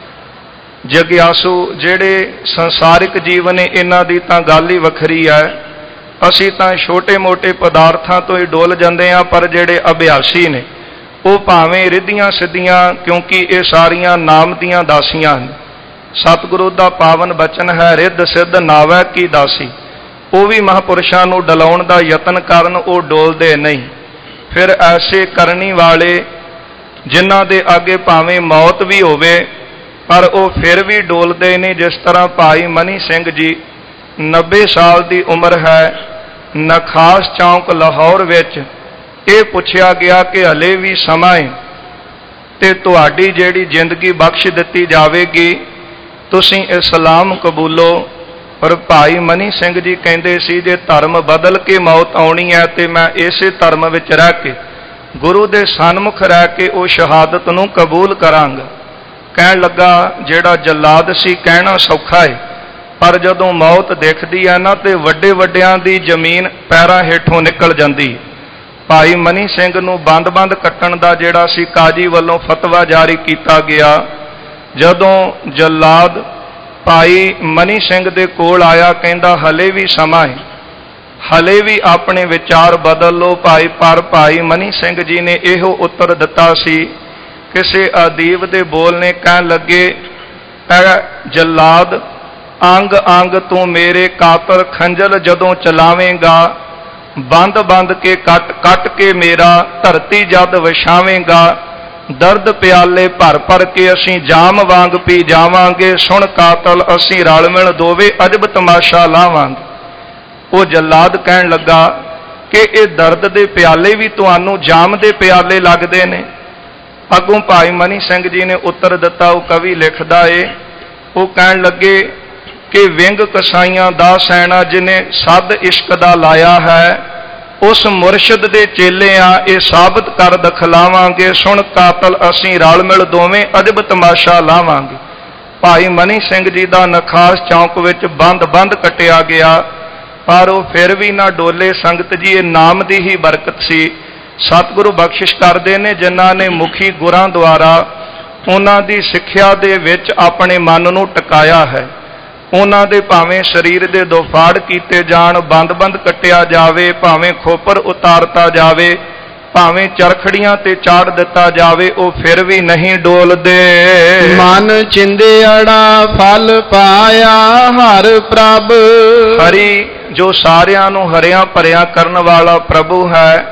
B: ਜਗਿਆਸੂ ਜਿਹੜੇ ਸੰਸਾਰਿਕ ਜੀਵ ਨੇ, ਇਹਨਾਂ ਦੀ ਤਾਂ ਗੱਲ ਹੀ ਵੱਖਰੀ ਹੈ। ਅਸੀਂ ਤਾਂ ਛੋਟੇ-ਮੋਟੇ ਪਦਾਰਥਾਂ ਤੋਂ ਹੀ ਡੋਲ ਜਾਂਦੇ ਹਾਂ, ਪਰ ਜਿਹੜੇ ਅਭਿਆਸੀ ਨੇ ਉਹ ਭਾਵੇਂ ਰਿੱਧੀਆਂ ਸਿੱਧੀਆਂ, ਕਿਉਂਕਿ ਇਹ ਸਾਰੀਆਂ ਨਾਮ ਦੀਆਂ ਦਾਸੀਆਂ ਹਨ। ਸਤਿਗੁਰੂ ਦਾ ਪਾਵਨ ਬਚਨ ਹੈ, ਰਿੱਧ ਸਿੱਧ ਨਾਵੈ ਕੀ ਦਾਸੀ। ਉਹ ਵੀ ਮਹਾਂਪੁਰਸ਼ਾਂ ਨੂੰ ਡਲਾਉਣ ਦਾ ਯਤਨ ਕਰਨ, ਉਹ ਡੋਲਦੇ ਨਹੀਂ। ਫਿਰ ਐਸੇ ਕਰਨੀ ਵਾਲੇ ਜਿਨ੍ਹਾਂ ਦੇ ਅੱਗੇ ਭਾਵੇਂ ਮੌਤ ਵੀ ਹੋਵੇ, ਪਰ ਉਹ ਫਿਰ ਵੀ ਡੋਲਦੇ ਨਹੀਂ। ਜਿਸ ਤਰ੍ਹਾਂ ਭਾਈ ਮਨੀ ਸਿੰਘ ਜੀ 90 ਸਾਲ ਦੀ ਉਮਰ ਹੈ, ਨਖਾਸ ਚੌਂਕ ਲਾਹੌਰ ਵਿੱਚ ਇਹ ਪੁੱਛਿਆ ਗਿਆ ਕਿ ਹਲੇ ਵੀ ਸਮਾਂ ਹੈ ਤੇ ਤੁਹਾਡੀ ਜਿਹੜੀ ਜ਼ਿੰਦਗੀ ਬਖਸ਼ ਦਿੱਤੀ ਜਾਵੇਗੀ, ਤੁਸੀਂ ਇਸਲਾਮ ਕਬੂਲੋ। ਪਰ ਭਾਈ ਮਨੀ ਸਿੰਘ ਜੀ ਕਹਿੰਦੇ ਸੀ ਜੇ ਧਰਮ ਬਦਲ ਕੇ ਮੌਤ ਆਉਣੀ ਹੈ ਤੇ ਮੈਂ ਇਸੇ ਧਰਮ ਵਿੱਚ ਰਹਿ ਕੇ ਗੁਰੂ ਦੇ ਸਨਮੁਖ ਰਹਿ ਕੇ ਉਹ ਸ਼ਹਾਦਤ ਨੂੰ ਕਬੂਲ ਕਰਾਂਗਾ। ਕਹਿਣ ਲੱਗਾ ਜਿਹੜਾ ਜਲਾਦ ਸੀ ਕਹਿਣਾ ਸੌਖਾ ਹੈ, ਪਰ ਜਦੋਂ ਮੌਤ ਦਿਖਦੀ ਹੈ ਨਾ ਤੇ ਵੱਡੇ ਵੱਡਿਆਂ ਦੀ ਜ਼ਮੀਨ ਪੈਰਾਂ ਹੇਠੋਂ ਨਿਕਲ ਜਾਂਦੀ। ਭਾਈ ਮਨੀ ਸਿੰਘ ਨੂੰ ਬੰਦ-ਬੰਦ ਕੱਟਣ ਦਾ ਜਿਹੜਾ ਸੀ ਕਾਜੀ ਵੱਲੋਂ ਫਤਵਾ ਜਾਰੀ ਕੀਤਾ ਗਿਆ। ਜਦੋਂ ਜਲਾਦ ਭਾਈ ਮਨੀ ਸਿੰਘ ਦੇ ਕੋਲ ਆਇਆ, ਕਹਿੰਦਾ ਹਲੇ ਵੀ ਸਮਾਂ ਹੈ, ਹਲੇ ਵੀ ਆਪਣੇ ਵਿਚਾਰ ਬਦਲ ਲਓ ਭਾਈ। ਪਰ ਭਾਈ ਮਨੀ ਸਿੰਘ ਜੀ ਨੇ ਇਹੋ ਉੱਤਰ ਦਿੱਤਾ ਸੀ। ਕਿਸੇ ਅਦੀਬ ਦੇ ਬੋਲ ਨੇ ਕਹਿਣ ਲੱਗੇ, ਜਲਾਦ ਅੰਗ ਅੰਗ ਤੂੰ ਮੇਰੇ ਕਾਤਲ ਖੰਜਰ ਜਦੋਂ ਚਲਾਵੇਂਗਾ, ਬੰਦ ਬੰਦ ਕੇ ਕੱਟ ਕੇ ਮੇਰਾ ਧਰਤੀ ਜਦ ਵਿਛਾਵੇਂਗਾ, ਦਰਦ ਪਿਆਲੇ ਭਰ ਭਰ ਕੇ ਅਸੀਂ ਜਾਮ ਵਾਂਗ ਪੀ ਜਾਵਾਂਗੇ, ਸੁਣ ਕਾਤਲ ਅਸੀਂ ਰਲ ਮਿਲ ਦੋਵੇਂ ਅਜਬ ਤਮਾਸ਼ਾ ਲਾਵਾਂਗੇ। ਉਹ ਜਲਾਦ ਕਹਿਣ ਲੱਗਾ ਕਿ ਇਹ ਦਰਦ ਦੇ ਪਿਆਲੇ ਵੀ ਤੁਹਾਨੂੰ ਜਾਮ ਦੇ ਪਿਆਲੇ ਲੱਗਦੇ ਨੇ। ਅੱਗੋਂ ਭਾਈ ਮਨੀ ਸਿੰਘ ਜੀ ਨੇ ਉੱਤਰ ਦਿੱਤਾ। ਉਹ ਕਵੀ ਲਿਖਦਾ ਏ, ਉਹ ਕਹਿਣ ਲੱਗੇ ਕਿ ਵਿੰਗ ਕਸਾਈਆਂ ਦਾ ਸੈਨਾ ਜਿਹਨੇ ਸੱਦ ਇਸ਼ਕ ਦਾ ਲਾਇਆ ਹੈ, ਉਸ ਮੁਰਸ਼ਿਦ ਦੇ ਚੇਲੇ ਆ ਇਹ ਸਾਬਤ ਕਰ ਦਿਖਲਾਵਾਂਗੇ, ਸੁਣ ਕਾਤਲ ਅਸੀਂ ਰਲ ਮਿਲ ਦੋਵੇਂ ਅਜਬ ਤਮਾਸ਼ਾ ਲਾਵਾਂਗੇ। ਭਾਈ ਮਨੀ ਸਿੰਘ ਜੀ ਦਾ ਨਖਾਸ ਚੌਂਕ ਵਿੱਚ ਬੰਦ ਕੱਟਿਆ ਗਿਆ, ਪਰ ਉਹ ਫਿਰ ਵੀ ਨਾ ਡੋਲੇ। ਸੰਗਤ ਜੀ, ਇਹ ਨਾਮ ਦੀ ਹੀ ਬਰਕਤ ਸੀ। ਸਤਿਗੁਰੂ ਬਖਸ਼ਿਸ਼ ਕਰਦੇ ਨੇ ਜਿਨ੍ਹਾਂ ਨੇ ਮੁਖੀ ਗੁਰਾਂ ਦੁਆਰਾ ਉਹਨਾਂ ਦੀ ਸਿੱਖਿਆ ਦੇ ਵਿੱਚ ਆਪਣੇ ਮਨ ਨੂੰ ਟਿਕਾਇਆ ਹੈ। ਉਹਨਾਂ ਦੇ ਭਾਵੇਂ ਸਰੀਰ ਦੇ ਦੋ ਫਾੜ ਕੀਤੇ ਜਾਣ, ਬੰਦ ਕੱਟਿਆ ਜਾਵੇ, ਭਾਵੇਂ ਖੋਪਰ ਉਤਾਰਤਾ ਜਾਵੇ, ਭਾਵੇਂ ਚਰਖੜੀਆਂ ਤੇ ਚਾੜ ਦਿੱਤਾ ਜਾਵੇ, ਉਹ ਫਿਰ ਵੀ ਨਹੀਂ ਡੋਲਦੇ।
A: ਮਨ ਚਿੰਦਿਆੜਾ ਫਲ ਪਾਇਆ ਹਰ ਪ੍ਰਭ।
B: ਹਰੀ ਜੋ ਸਾਰਿਆਂ ਨੂੰ ਹਰਿਆਂ ਭਰਿਆ ਕਰਨ ਵਾਲਾ ਪ੍ਰਭੂ ਹੈ,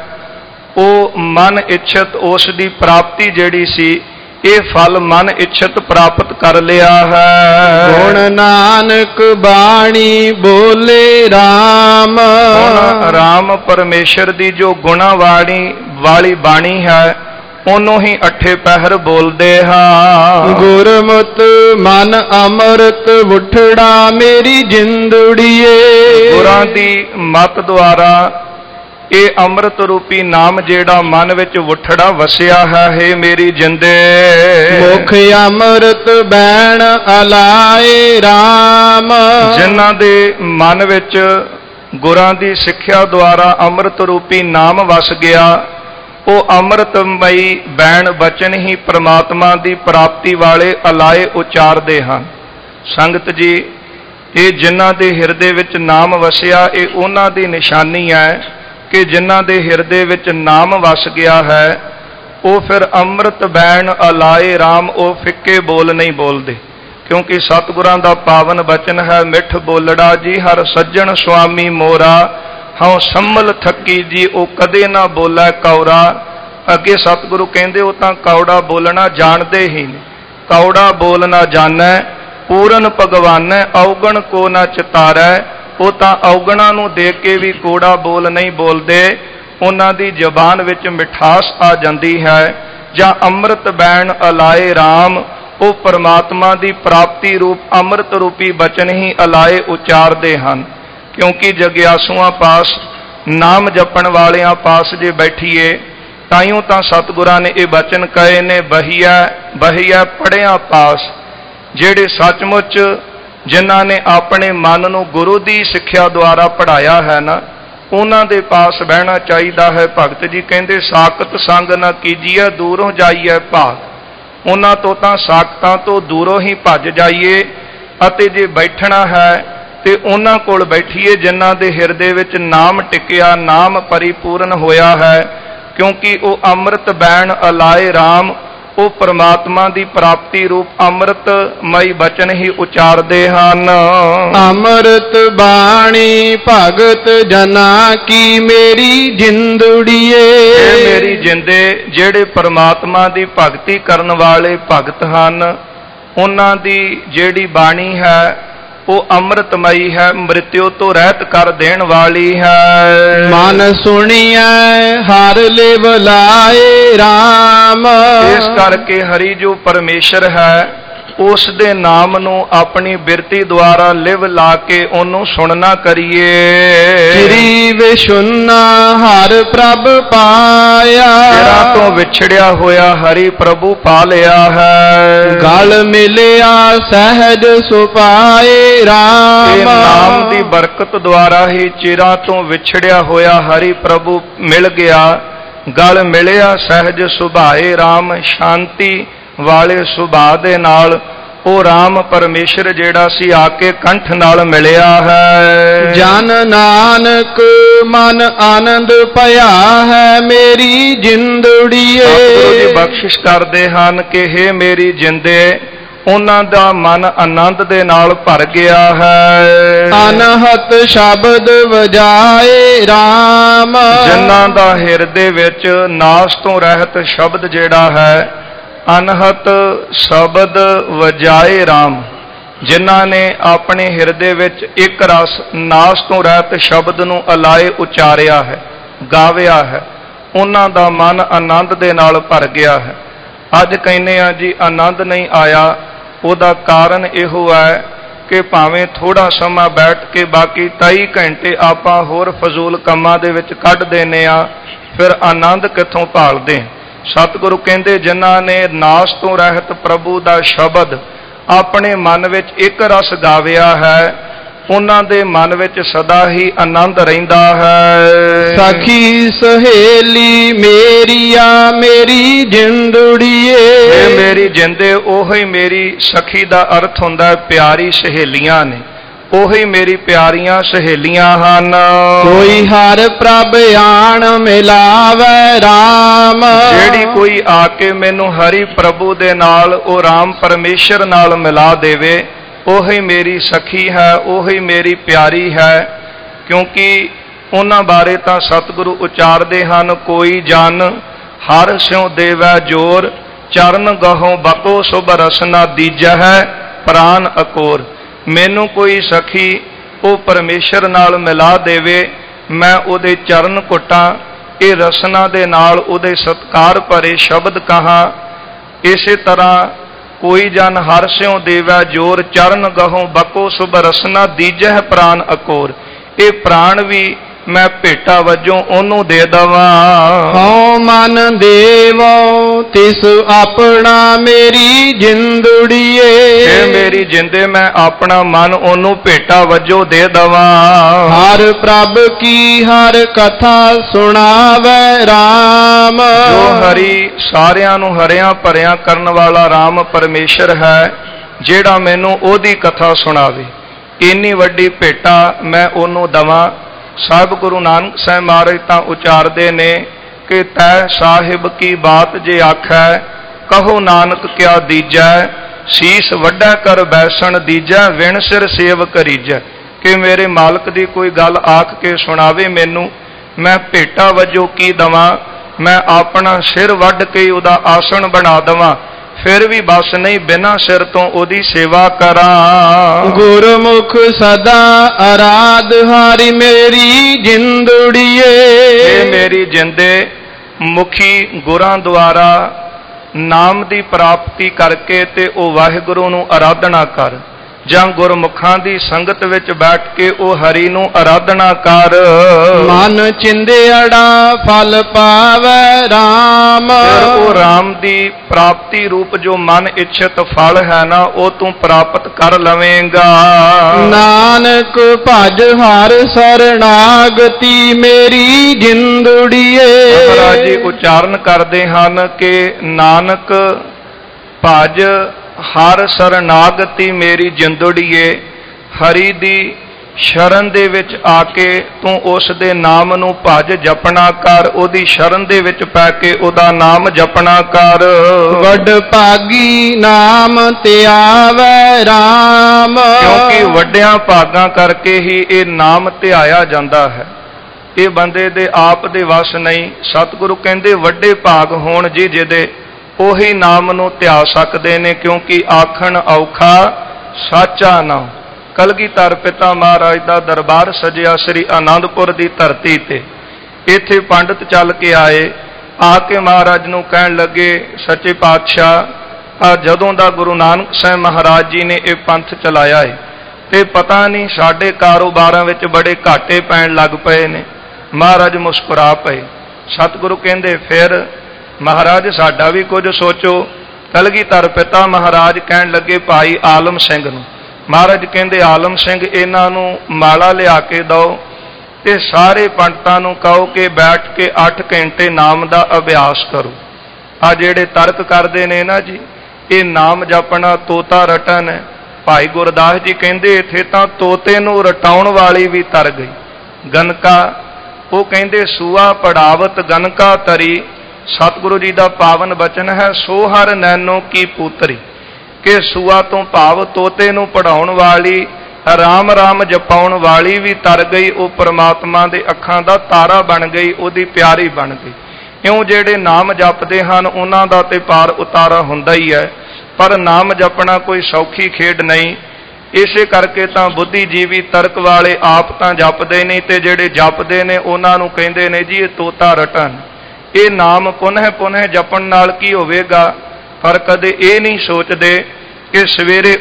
B: ਉਹ ਮਨ ਇੱਛਤ ਉਸ ਦੀ ਪ੍ਰਾਪਤੀ ਜਿਹੜੀ ਸੀ, ਇਹ ਫਲ ਮਨ ਇੱਛਤ ਪ੍ਰਾਪਤ ਕਰ ਲਿਆ ਹੈ।
A: ਗੁਣ ਨਾਨਕ ਬਾਣੀ ਬੋਲੇ ਰਾਮ।
B: ਰਾਮ ਪਰਮੇਸ਼ਰ ਦੀ ਜੋ ਗੁਣਾ ਵਾਲੀ ਬਾਣੀ ਹੈ, ਉਹਨੂੰ ਹੀ ਅੱਠੇ ਪਹਿਰ ਬੋਲਦੇ ਹਾਂ।
A: ਗੁਰਮੁਤ ਮਨ ਅੰਮ੍ਰਿਤ ਉਠੜਾ ਮੇਰੀ ਜਿੰਦੜੀਏ।
B: ਗੁਰਾਂ ਦੀ ਮਤ ਦੁਆਰਾ ਇਹ ਅੰਮ੍ਰਿਤ ਰੂਪੀ ਨਾਮ ਜਿਹੜਾ ਮਨ ਵਿੱਚ ਉਠੜਾ ਵਸਿਆ ਹੈ, ਮੇਰੀ ਜਿੰਦੇ।
A: ਮੁਖ ਅੰਮ੍ਰਿਤ ਬੈਣ ਅਲਾਏ ਰਾਮ।
B: ਜਿਨ੍ਹਾਂ ਦੇ ਮਨ ਵਿੱਚ ਗੁਰਾਂ ਦੀ ਸਿੱਖਿਆ ਦੁਆਰਾ ਅੰਮ੍ਰਿਤ ਰੂਪੀ ਨਾਮ ਵਸ ਗਿਆ, ਉਹ ਅੰਮ੍ਰਿਤਮਈ ਬੈਣ ਬਚਨ ਹੀ ਪ੍ਰਮਾਤਮਾ ਦੀ ਪ੍ਰਾਪਤੀ ਵਾਲੇ ਅਲਾਏ ਉਚਾਰਦੇ ਹਨ। ਸੰਗਤ ਜੀ, ਇਹ ਜਿਨ੍ਹਾਂ ਦੇ ਹਿਰਦੇ ਵਿੱਚ ਨਾਮ ਵਸਿਆ, ਇਹ ਉਹਨਾਂ ਦੀ ਨਿਸ਼ਾਨੀ ਹੈ ਕਿ ਜਿਨ੍ਹਾਂ ਦੇ ਹਿਰਦੇ ਵਿੱਚ ਨਾਮ ਵਸ ਗਿਆ ਹੈ, ਉਹ ਫਿਰ ਅੰਮ੍ਰਿਤ ਬੈਣ ਅਲਾਏ ਰਾਮ, ਉਹ ਫਿੱਕੇ ਬੋਲ ਨਹੀਂ ਬੋਲਦੇ। ਕਿਉਂਕਿ ਸਤਿਗੁਰਾਂ ਦਾ ਪਾਵਨ ਬਚਨ ਹੈ, ਮਿੱਠ ਬੋਲੜਾ ਜੀ ਹਰ ਸੱਜਣ ਸੁਆਮੀ ਮੋਰਾ, ਹਉ ਸੰਮਲ ਥੱਕੀ ਜੀ ਉਹ ਕਦੇ ਨਾ ਬੋਲਾ ਕੌੜਾ। ਅੱਗੇ ਸਤਿਗੁਰੂ ਕਹਿੰਦੇ ਉਹ ਤਾਂ ਕੌੜਾ ਬੋਲਣਾ ਜਾਣਦੇ ਹੀ ਨਹੀਂ। ਕੌੜਾ ਬੋਲ ਨਾ ਜਾਣੈ ਪੂਰਨ ਭਗਵਾਨੈ, ਔਗਣ ਕੋ ਨਾ ਚਿਤਾਰੈ। ਉਹ ਤਾਂ ਔਗਣਾਂ ਨੂੰ ਦੇਖ ਕੇ ਵੀ ਕੋੜਾ ਬੋਲ ਨਹੀਂ ਬੋਲਦੇ। ਉਹਨਾਂ ਦੀ ਜ਼ਬਾਨ ਵਿੱਚ ਮਿਠਾਸ ਆ ਜਾਂਦੀ ਹੈ। ਜਾਂ ਅੰਮ੍ਰਿਤ ਬੈਣ ਅਲਾਏ ਰਾਮ, ਉਹ ਪਰਮਾਤਮਾ ਦੀ ਪ੍ਰਾਪਤੀ ਰੂਪ ਅੰਮ੍ਰਿਤ ਰੂਪੀ ਬਚਨ ਹੀ ਅਲਾਏ ਉਚਾਰਦੇ ਹਨ। ਕਿਉਂਕਿ ਜਗਿਆਸੂਆਂ ਪਾਸ, ਨਾਮ ਜਪਣ ਵਾਲਿਆਂ ਪਾਸ ਜੇ ਬੈਠੀਏ, ਤਾਈਓ ਤਾਂ ਸਤਿਗੁਰਾਂ ਨੇ ਇਹ ਬਚਨ ਕਹੇ ਨੇ, ਬਹੀਆ ਪੜ੍ਹਿਆ ਪਾਸ। ਜਿਹੜੇ ਸੱਚਮੁੱਚ ਜਿਨ੍ਹਾਂ ਨੇ ਆਪਣੇ ਮਨ ਨੂੰ ਗੁਰੂ ਦੀ ਸਿੱਖਿਆ ਦੁਆਰਾ ਪੜ੍ਹਾਇਆ ਹੈ ਨਾ, ਉਹਨਾਂ ਦੇ ਪਾਸ ਬਹਿਣਾ ਚਾਹੀਦਾ ਹੈ। ਭਗਤ ਜੀ ਕਹਿੰਦੇ ਸਾਖਤ ਸੰਗ ਨਾ ਕੀਜੀਏ ਦੂਰੋਂ ਜਾਈਏ ਭਾਗ। ਉਹਨਾਂ ਤੋਂ ਤਾਂ ਸਾਖਤਾਂ ਤੋਂ ਦੂਰੋਂ ਹੀ ਭੱਜ ਜਾਈਏ, ਅਤੇ ਜੇ ਬੈਠਣਾ ਹੈ ਤੇ ਉਹਨਾਂ ਕੋਲ ਬੈਠੀਏ ਜਿਨ੍ਹਾਂ ਦੇ ਹਿਰਦੇ ਵਿੱਚ ਨਾਮ ਟਿਕਿਆ, ਨਾਮ ਪਰਿਪੂਰਨ ਹੋਇਆ ਹੈ। ਕਿਉਂਕਿ ਉਹ ਅੰਮ੍ਰਿਤ ਬੈਣ ਅਲਾਏ ਰਾਮ, ਉਹ ਪਰਮਾਤਮਾ ਦੀ ਪ੍ਰਾਪਤੀ ਰੂਪ ਅੰਮ੍ਰਿਤਮਈ ਬਚਨ ਹੀ ਉਚਾਰਦੇ ਹਨ।
A: ਅੰਮ੍ਰਿਤ ਬਾਣੀ ਭਗਤ ਜਨਾ ਕੀ ਮੇਰੀ ਜਿੰਦੜੀਏ।
B: ਇਹ ਮੇਰੀ ਜਿੰਦੇ, ਜਿਹੜੇ ਪਰਮਾਤਮਾ ਦੀ ਭਗਤੀ ਕਰਨ ਵਾਲੇ ਭਗਤ ਹਨ, ਉਹਨਾਂ ਦੀ ਜਿਹੜੀ ਬਾਣੀ ਹੈ ਉਹ ਅੰਮ੍ਰਿਤਮਈ ਹੈ, ਮ੍ਰਿਤਿਉ ਤੋਂ ਰਹਿਤ ਕਰ ਦੇਣ ਵਾਲੀ ਹੈ।
A: ਮਨ ਸੁਣੀਐ ਹਰ ਲਿਵ ਲਾਏ ਰਾਮ।
B: ਇਸ ਕਰਕੇ ਹਰੀ ਜੋ ਪਰਮੇਸ਼ਰ ਹੈ, ਉਸ ਦੇ ਨਾਮ ਨੂੰ ਆਪਣੀ ਬਿਰਤੀ ਦੁਆਰਾ ਲਿਵ ਲਾ ਕੇ ਉਹਨੂੰ ਸੁਣਨਾ ਕਰੀਏ।
A: ਚਿਰੀ ਵਿਸ਼ੁੰਨਾ ਹਰ ਪ੍ਰਭ ਪਾਇਆ,
B: ਚਿਰਾਂ ਤੋਂ ਵਿਛੜਿਆ ਹੋਇਆ ਹਰੀ ਪ੍ਰਭੂ ਪਾ ਲਿਆ ਹੈ।
A: ਗਲ ਮਿਲਿਆ ਸਹਿਜ ਸੁਪਾਏ ਰਾਮ,
B: ਇਹ ਨਾਮ ਦੀ ਬਰਕਤ ਦੁਆਰਾ ਹੀ ਚਿਰਾਂ ਤੋਂ ਵਿਛੜਿਆ ਹੋਇਆ ਹਰੀ ਪ੍ਰਭੂ ਮਿਲ ਗਿਆ। ਗਲ ਮਿਲਿਆ ਸਹਿਜ ਸੁਭਾਏ ਰਾਮ, ਸ਼ਾਂਤੀ ਵਾਲੇ ਸੁਭਾਅ ਦੇ ਨਾਲ ਉਹ ਰਾਮ ਪਰਮੇਸ਼ਰ ਜਿਹੜਾ ਸੀ ਆ ਕੇ ਕੰਠ ਨਾਲ ਮਿਲਿਆ ਹੈ।
A: ਜਨ ਨਾਨਕ ਮਨ ਆਨੰਦ ਭਇਆ ਹੈ ਮੇਰੀ ਜਿੰਦੜੀਏ।
B: ਸਤਿਗੁਰੂ ਜੀ ਬਖਸ਼ਿਸ਼ ਕਰਦੇ ਹਨ ਕਿ ਹੇ ਮੇਰੀ ਜਿੰਦੇ, ਉਹਨਾਂ ਦਾ ਮਨ ਆਨੰਦ ਦੇ ਨਾਲ ਭਰ ਗਿਆ ਹੈ।
A: ਅਨਹਤ ਸ਼ਬਦ ਵਜਾਏ ਰਾਮ,
B: ਜਿਨ੍ਹਾਂ ਦਾ ਹਿਰਦੇ ਵਿੱਚ ਨਾਸ ਤੋਂ ਰਹਿਤ ਸ਼ਬਦ ਜਿਹੜਾ ਹੈ, ਅਨਹਤ ਸ਼ਬਦ ਵਜਾਏ ਰਾਮ, ਜਿਨ੍ਹਾਂ ਨੇ ਆਪਣੇ ਹਿਰਦੇ ਵਿੱਚ ਇੱਕ ਰਸ ਨਾਸ ਤੋਂ ਰਹਿਤ ਸ਼ਬਦ ਨੂੰ ਅਲਾਏ ਉਚਾਰਿਆ ਹੈ, ਗਾਵਿਆ ਹੈ, ਉਹਨਾਂ ਦਾ ਮਨ ਆਨੰਦ ਦੇ ਨਾਲ ਭਰ ਗਿਆ ਹੈ। ਅੱਜ ਕਹਿੰਦੇ ਆ ਜੀ ਆਨੰਦ ਨਹੀਂ ਆਇਆ, ਉਹਦਾ ਕਾਰਨ ਇਹੋ ਹੈ ਕਿ ਭਾਵੇਂ ਥੋੜਾ ਸਮਾਂ ਬੈਠ ਕੇ ਬਾਕੀ 23 ਘੰਟੇ ਆਪਾਂ ਹੋਰ ਫਜ਼ੂਲ ਕੰਮਾਂ ਦੇ ਵਿੱਚ ਕੱਢ ਦਿੰਦੇ ਆ, ਫਿਰ ਆਨੰਦ ਕਿੱਥੋਂ ਭਾਲਦੇ। ਸਤਿਗੁਰੂ ਕਹਿੰਦੇ ਜਿਨ੍ਹਾਂ ਨੇ ਨਾਸ ਤੋਂ ਰਹਿਤ ਪ੍ਰਭੂ ਦਾ ਸ਼ਬਦ ਆਪਣੇ ਮਨ ਵਿੱਚ ਇੱਕ ਰਸ ਗਾਵਿਆ ਹੈ, ਉਹਨਾਂ ਦੇ ਮਨ ਵਿੱਚ ਸਦਾ ਹੀ ਆਨੰਦ ਰਹਿੰਦਾ ਹੈ।
A: ਸਖੀ ਸਹੇਲੀ ਮੇਰੀਆ ਮੇਰੀ ਜਿੰਦੜੀਏ,
B: ਇਹ ਮੇਰੀ ਜਿੰਦੇ ਉਹੀ ਮੇਰੀ ਸਖੀ ਦਾ ਅਰਥ ਹੁੰਦਾ ਹੈ ਪਿਆਰੀ ਸਹੇਲੀਆਂ ਨੇ, ਉਹੀ ਮੇਰੀ ਪਿਆਰੀਆਂ ਸਹੇਲੀਆਂ ਹਨ।
A: ਕੋਈ ਹਰ ਪ੍ਰਭ ਆਣ ਮਿਲਾਵੇ ਰਾਮ,
B: ਜਿਹੜੀ ਕੋਈ ਆ ਕੇ ਮੈਨੂੰ ਹਰੀ ਪ੍ਰਭੂ ਦੇ ਨਾਲ ਉਹ ਰਾਮ ਪਰਮੇਸ਼ਰ ਨਾਲ ਮਿਲਾ ਦੇਵੇ, ਉਹੀ ਮੇਰੀ ਸਖੀ ਹੈ, ਉਹੀ ਮੇਰੀ ਪਿਆਰੀ ਹੈ। ਕਿਉਂਕਿ ਉਹਨਾਂ ਬਾਰੇ ਤਾਂ ਸਤਿਗੁਰੂ ਉਚਾਰਦੇ ਹਨ, ਕੋਈ ਜਨ ਹਰ ਸਿਉ ਦੇਵੈ ਜੋਰ, ਚਰਨ ਗਹੋਂ ਬਕੋ ਸੁਭ ਰਸਨਾ ਦੀਜਹਿ ਪ੍ਰਾਨ ਅਕੋਰ। ਮੈਨੂੰ ਕੋਈ ਸਖੀ ਉਹ ਪਰਮੇਸ਼ਰ ਨਾਲ ਮਿਲਾ ਦੇਵੇ, ਮੈਂ ਉਹਦੇ ਚਰਨ ਘੁੱਟਾਂ, ਇਹ ਰਸਨਾ ਦੇ ਨਾਲ ਉਹਦੇ ਸਤਿਕਾਰ ਭਰੇ ਸ਼ਬਦ ਕਹਾਂ। ਇਸੇ ਤਰ੍ਹਾਂ ਕੋਈ ਜਨ ਹਰ ਸਿਉ ਦੇਵੈ ਜੋਰ, ਚਰਨ ਗਹੋਂ ਬਕੋ ਸੁਭ ਰਸਨਾ ਦੀਜਹਿ ਪ੍ਰਾਨ ਅਕੋਰ। ਇਹ ਪ੍ਰਾਣ ਵੀ ਮੈਂ ਭੇਟਾ ਵਜੋਂ ਉਹਨੂੰ ਦੇ ਦਵਾਂ।
A: ਹਉ ਮਨ ਦੇਵੋ ਤਿਸ ਆਪਣਾ ਮੇਰੀ ਜਿੰਦੜੀਏ,
B: ਇਹ ਮੇਰੀ ਜਿੰਦੇ ਮੈਂ ਆਪਣਾ ਮਨ ਉਹਨੂੰ ਭੇਟਾ ਵਜੋਂ ਦੇ ਦਵਾਂ।
A: ਹਰ ਪ੍ਰਭ ਕੀ ਹਰ ਕਥਾ ਸੁਣਾਵੇ ਰਾਮ,
B: ਜੋ ਹਰੀ ਸਾਰਿਆਂ ਨੂੰ ਹਰਿਆਂ ਭਰਿਆਂ ਕਰਨ ਵਾਲਾ ਰਾਮ ਪਰਮੇਸ਼ਰ ਹੈ, ਜਿਹੜਾ ਮੈਨੂੰ ਉਹਦੀ ਕਥਾ ਸੁਣਾਵੇ, ਇੰਨੀ ਵੱਡੀ ਭੇਟਾ ਮੈਂ ਉਹਨੂੰ ਦਵਾਂ। ਸਾਹਿਬ ਗੁਰੂ ਨਾਨਕ ਸਾਹਿਬ ਮਹਾਰਾਜ ਤਾਂ ਉਚਾਰਦੇ ਨੇ ਕਿ ਤੈ ਸਾਹਿਬ ਕੀ ਬਾਤ ਜੇ ਆਖੈ, ਕਹੋ ਨਾਨਕ ਕਿਆ ਦੀਜੈ, ਸੀਸ ਵੱਡਾ ਕਰ ਬੈਸਣ ਦੀਜੈ, ਵਿਣ ਸਿਰ ਸੇਵ ਕਰੀਜੈ। ਕਿ ਮੇਰੇ ਮਾਲਕ ਦੀ ਕੋਈ ਗੱਲ ਆਖ ਕੇ ਸੁਣਾਵੇ ਮੈਨੂੰ, ਮੈਂ ਭੇਟਾ ਵਜੋਂ ਕੀ ਦਵਾਂ। ਮੈਂ ਆਪਣਾ ਸਿਰ ਵੱਢ ਕੇ ਉਹਦਾ ਆਸਣ ਬਣਾ ਦਵਾਂ, ਫਿਰ ਵੀ ਬਸ ਨਹੀਂ, ਬਿਨਾਂ ਸਿਰ ਤੋਂ ਉਹਦੀ ਸੇਵਾ ਕਰਾਂ।
A: ਗੁਰਮੁਖ ਸਦਾ ਅਰਾਧ ਹਾਰੀ ਮੇਰੀ ਜਿੰਦੜੀਏ,
B: ਇਹ ਮੇਰੀ ਜਿੰਦੇ ਮੁਖੀ ਗੁਰਾਂ ਦੁਆਰਾ ਨਾਮ ਦੀ ਪ੍ਰਾਪਤੀ ਕਰਕੇ ਤੇ ਉਹ ਵਾਹਿਗੁਰੂ ਨੂੰ ਆਰਾਧਨਾ ਕਰ, ਜਾਂ ਗੁਰਮੁਖਾਂ ਦੀ ਸੰਗਤ ਵਿੱਚ ਬੈਠ ਕੇ ਉਹ ਹਰੀ ਨੂੰ ਆਰਾਧਨਾ ਕਰ।
A: ਮਨ ਚਿੰਦਿਆੜਾ ਫਲ ਪਾਵੇ ਰਾਮ,
B: ਫਿਰ ਉਹ ਰਾਮ ਦੀ ਪ੍ਰਾਪਤੀ ਰੂਪ ਜੋ ਮਨ ਇੱਛਤ ਫਲ ਹੈ ਨਾ, ਉਹ ਤੂੰ ਪ੍ਰਾਪਤ ਕਰ ਲਵੇਂਗਾ।
A: ਨਾਨਕ ਭਜ ਹਰ ਸਰਨਾਗਤੀ ਮੇਰੀ ਜਿੰਦੜੀਏ।
B: ਮਹਾਰਾਜ ਜੀ ਉਚਾਰਨ ਕਰਦੇ ਹਨ ਕਿ ਨਾਨਕ ਭਜ ਹਰ ਸਰਨਾਗਤੀ ਮੇਰੀ ਜਿੰਦੜੀਏ। ਹਰੀ ਦੀ ਸ਼ਰਨ ਦੇ ਵਿੱਚ ਆ ਕੇ ਤੂੰ ਉਸ ਦੇ ਨਾਮ ਨੂੰ ਭਜ ਜਪਣਾ ਕਰ, ਉਹਦੀ ਸ਼ਰਨ ਦੇ ਵਿੱਚ ਪੈ ਕੇ ਉਹਦਾ ਨਾਮ ਜਪਣਾ ਕਰ।
A: ਵੱਡ ਭਾਗੀ ਨਾਮ ਧਿਆਵੈ ਰਾਮ,
B: ਕਿਉਂਕਿ ਵੱਡਿਆਂ ਭਾਗਾਂ ਕਰਕੇ ਹੀ ਇਹ ਨਾਮ ਧਿਆਇਆ ਜਾਂਦਾ ਹੈ, ਇਹ ਬੰਦੇ ਦੇ ਆਪ ਦੇ ਵਸ ਨਹੀਂ। ਸਤਿਗੁਰੂ ਕਹਿੰਦੇ ਵੱਡੇ ਭਾਗ ਹੋਣ ਜੀ ਜਿਹਦੇ, ਉਹੀ ਨਾਮ ਨੂੰ ਧਿਆ ਸਕਦੇ ਨੇ, ਕਿਉਂਕਿ ਆਖਣ ਔਖਾ ਸਾਚਾ ਨਾਮ। ਕਲਗੀਧਰ ਪਿਤਾ ਮਹਾਰਾਜ ਦਾ ਦਰਬਾਰ ਸਜਿਆ ਸ੍ਰੀ ਆਨੰਦਪੁਰ ਦੀ ਧਰਤੀ ਤੇ। ਇੱਥੇ ਪੰਡਤ ਚੱਲ ਕੇ ਆਏ, ਆ ਕੇ ਮਹਾਰਾਜ ਨੂੰ ਕਹਿਣ ਲੱਗੇ, ਸੱਚੇ ਪਾਤਸ਼ਾਹ ਜਦੋਂ ਦਾ ਗੁਰੂ ਨਾਨਕ ਸਾਹਿਬ ਮਹਾਰਾਜ ਜੀ ਨੇ ਇਹ ਪੰਥ ਚਲਾਇਆ ਹੈ ਤੇ ਪਤਾ ਨਹੀਂ ਸਾਡੇ ਕਾਰੋਬਾਰਾਂ ਵਿੱਚ ਬੜੇ ਘਾਟੇ ਪੈਣ ਲੱਗ ਪਏ ਨੇ। ਮਹਾਰਾਜ ਮੁਸਕਰਾ ਪਏ। ਸਤਿਗੁਰੂ ਕਹਿੰਦੇ ਫਿਰ ਮਹਾਰਾਜ ਸਾਡਾ ਵੀ ਕੁਝ ਸੋਚੋ। ਕਲਗੀਧਰ ਪਿਤਾ ਮਹਾਰਾਜ ਕਹਿਣ ਲੱਗੇ ਭਾਈ ਆਲਮ ਸਿੰਘ ਨੂੰ। ਮਹਾਰਾਜ ਕਹਿੰਦੇ ਆਲਮ ਸਿੰਘ ਇਹਨਾਂ ਨੂੰ ਮਾਲਾ ਲਿਆ ਕੇ ਦਿਓ ਤੇ ਸਾਰੇ ਪੰਡਤਾਂ ਨੂੰ ਕਹੋ ਕਿ ਬੈਠ ਕੇ 8 ਘੰਟੇ ਨਾਮ ਦਾ ਅਭਿਆਸ ਕਰੋ। ਆ ਜਿਹੜੇ ਤਰਕ ਕਰਦੇ ਨੇ ਨਾ ਜੀ, ਇਹ ਨਾਮ ਜਪਣਾ ਤੋਤਾ ਰਟਨ ਹੈ। ਭਾਈ ਗੁਰਦਾਸ ਜੀ ਕਹਿੰਦੇ ਇੱਥੇ ਤਾਂ ਤੋਤੇ ਨੂੰ ਰਟਾਉਣ ਵਾਲੀ ਵੀ ਤਰ ਗਈ। ਗਨਕਾ ਉਹ ਕਹਿੰਦੇ ਸੂਆ ਪੜਾਵਤ ਗਨਕਾ ਤਰੀ। ਸਤਿਗੁਰੂ ਜੀ ਦਾ ਪਾਵਨ ਬਚਨ ਹੈ ਸੋ ਹਰ ਨੈਨੋ ਕੀ ਪੂਤਰੀ, ਕਿ ਸੂਆ ਤੋਂ ਭਾਵ ਤੋਤੇ ਨੂੰ ਪੜਾਉਣ ਵਾਲੀ, ਰਾਮ ਰਾਮ ਜਪਾਉਣ ਵਾਲੀ ਵੀ ਤਰ ਗਈ। ਉਹ ਪਰਮਾਤਮਾ ਦੇ ਅੱਖਾਂ ਦਾ ਤਾਰਾ ਬਣ ਗਈ, ਉਹਦੀ ਪਿਆਰੀ ਬਣ ਗਈ। ਇਉਂ ਜਿਹੜੇ ਨਾਮ ਜਪਦੇ ਹਨ ਉਹਨਾਂ ਦਾ ਤੇ ਪਾਰ ਉਤਾਰਾ ਹੁੰਦਾ ਹੀ ਹੈ, ਪਰ ਨਾਮ ਜਪਣਾ ਕੋਈ ਸੌਖੀ ਖੇਡ ਨਹੀਂ। ਇਸੇ ਕਰਕੇ ਤਾਂ ਬੁੱਧੀਜੀਵੀ ਤਰਕ ਵਾਲੇ ਆਪ ਤਾਂ ਜਪਦੇ ਨਹੀਂ ਤੇ ਜਿਹੜੇ ਜਪਦੇ ਨੇ ਉਹਨਾਂ ਨੂੰ ਕਹਿੰਦੇ ਨੇ ਜੀ ਇਹ ਤੋਤਾ ਰਟਨ। ਇਹ ਨਾਮ ਪੁਨਹ ਪੁਨਹ ਜਪਣ ਨਾਲ ਕੀ ਹੋਵੇਗਾ, ਪਰ ਕਦੇ ਇਹ ਨਹੀਂ ਸੋਚਦੇ ਕਿ ਸਵੇਰੇ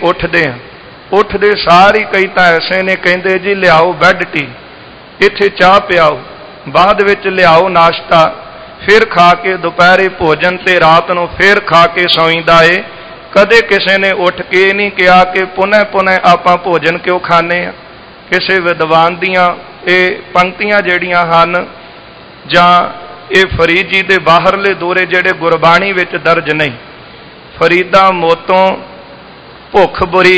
B: ਉੱਠਦੇ ਸਾਰੀ ਕਈ ਤਾਂ ਐਸੇ ਨੇ ਕਹਿੰਦੇ ਜੀ ਲਿਆਓ ਬੈੱਡ ਟੀ, ਇੱਥੇ ਚਾਹ ਪਿਆਓ, ਬਾਅਦ ਵਿੱਚ ਲਿਆਓ ਨਾਸ਼ਤਾ, ਫਿਰ ਖਾ ਕੇ ਦੁਪਹਿਰੇ ਭੋਜਨ ਤੇ ਰਾਤ ਨੂੰ ਫਿਰ ਖਾ ਕੇ ਸੌਂਦਾ ਏ। ਕਦੇ ਕਿਸੇ ਨੇ ਉੱਠ ਕੇ ਨਹੀਂ ਕਿਹਾ ਕਿ ਪੁਨਹ ਪੁਨਹ ਆਪਾਂ ਭੋਜਨ ਕਿਉਂ ਖਾਂਦੇ ਆ। ਕਿਸੇ ਵਿਦਵਾਨ ਦੀਆਂ ਇਹ ਪੰਕਤੀਆਂ ਜਿਹੜੀਆਂ ਹਨ ਜਾਂ ਇਹ ਫਰੀਦ ਜੀ ਦੇ ਬਾਹਰਲੇ ਦੋਰੇ ਜਿਹੜੇ ਗੁਰਬਾਣੀ ਵਿੱਚ ਦਰਜ ਨਹੀਂ। ਫਰੀਦਾ ਮੋਤੋਂ ਭੁੱਖ ਬੁਰੀ,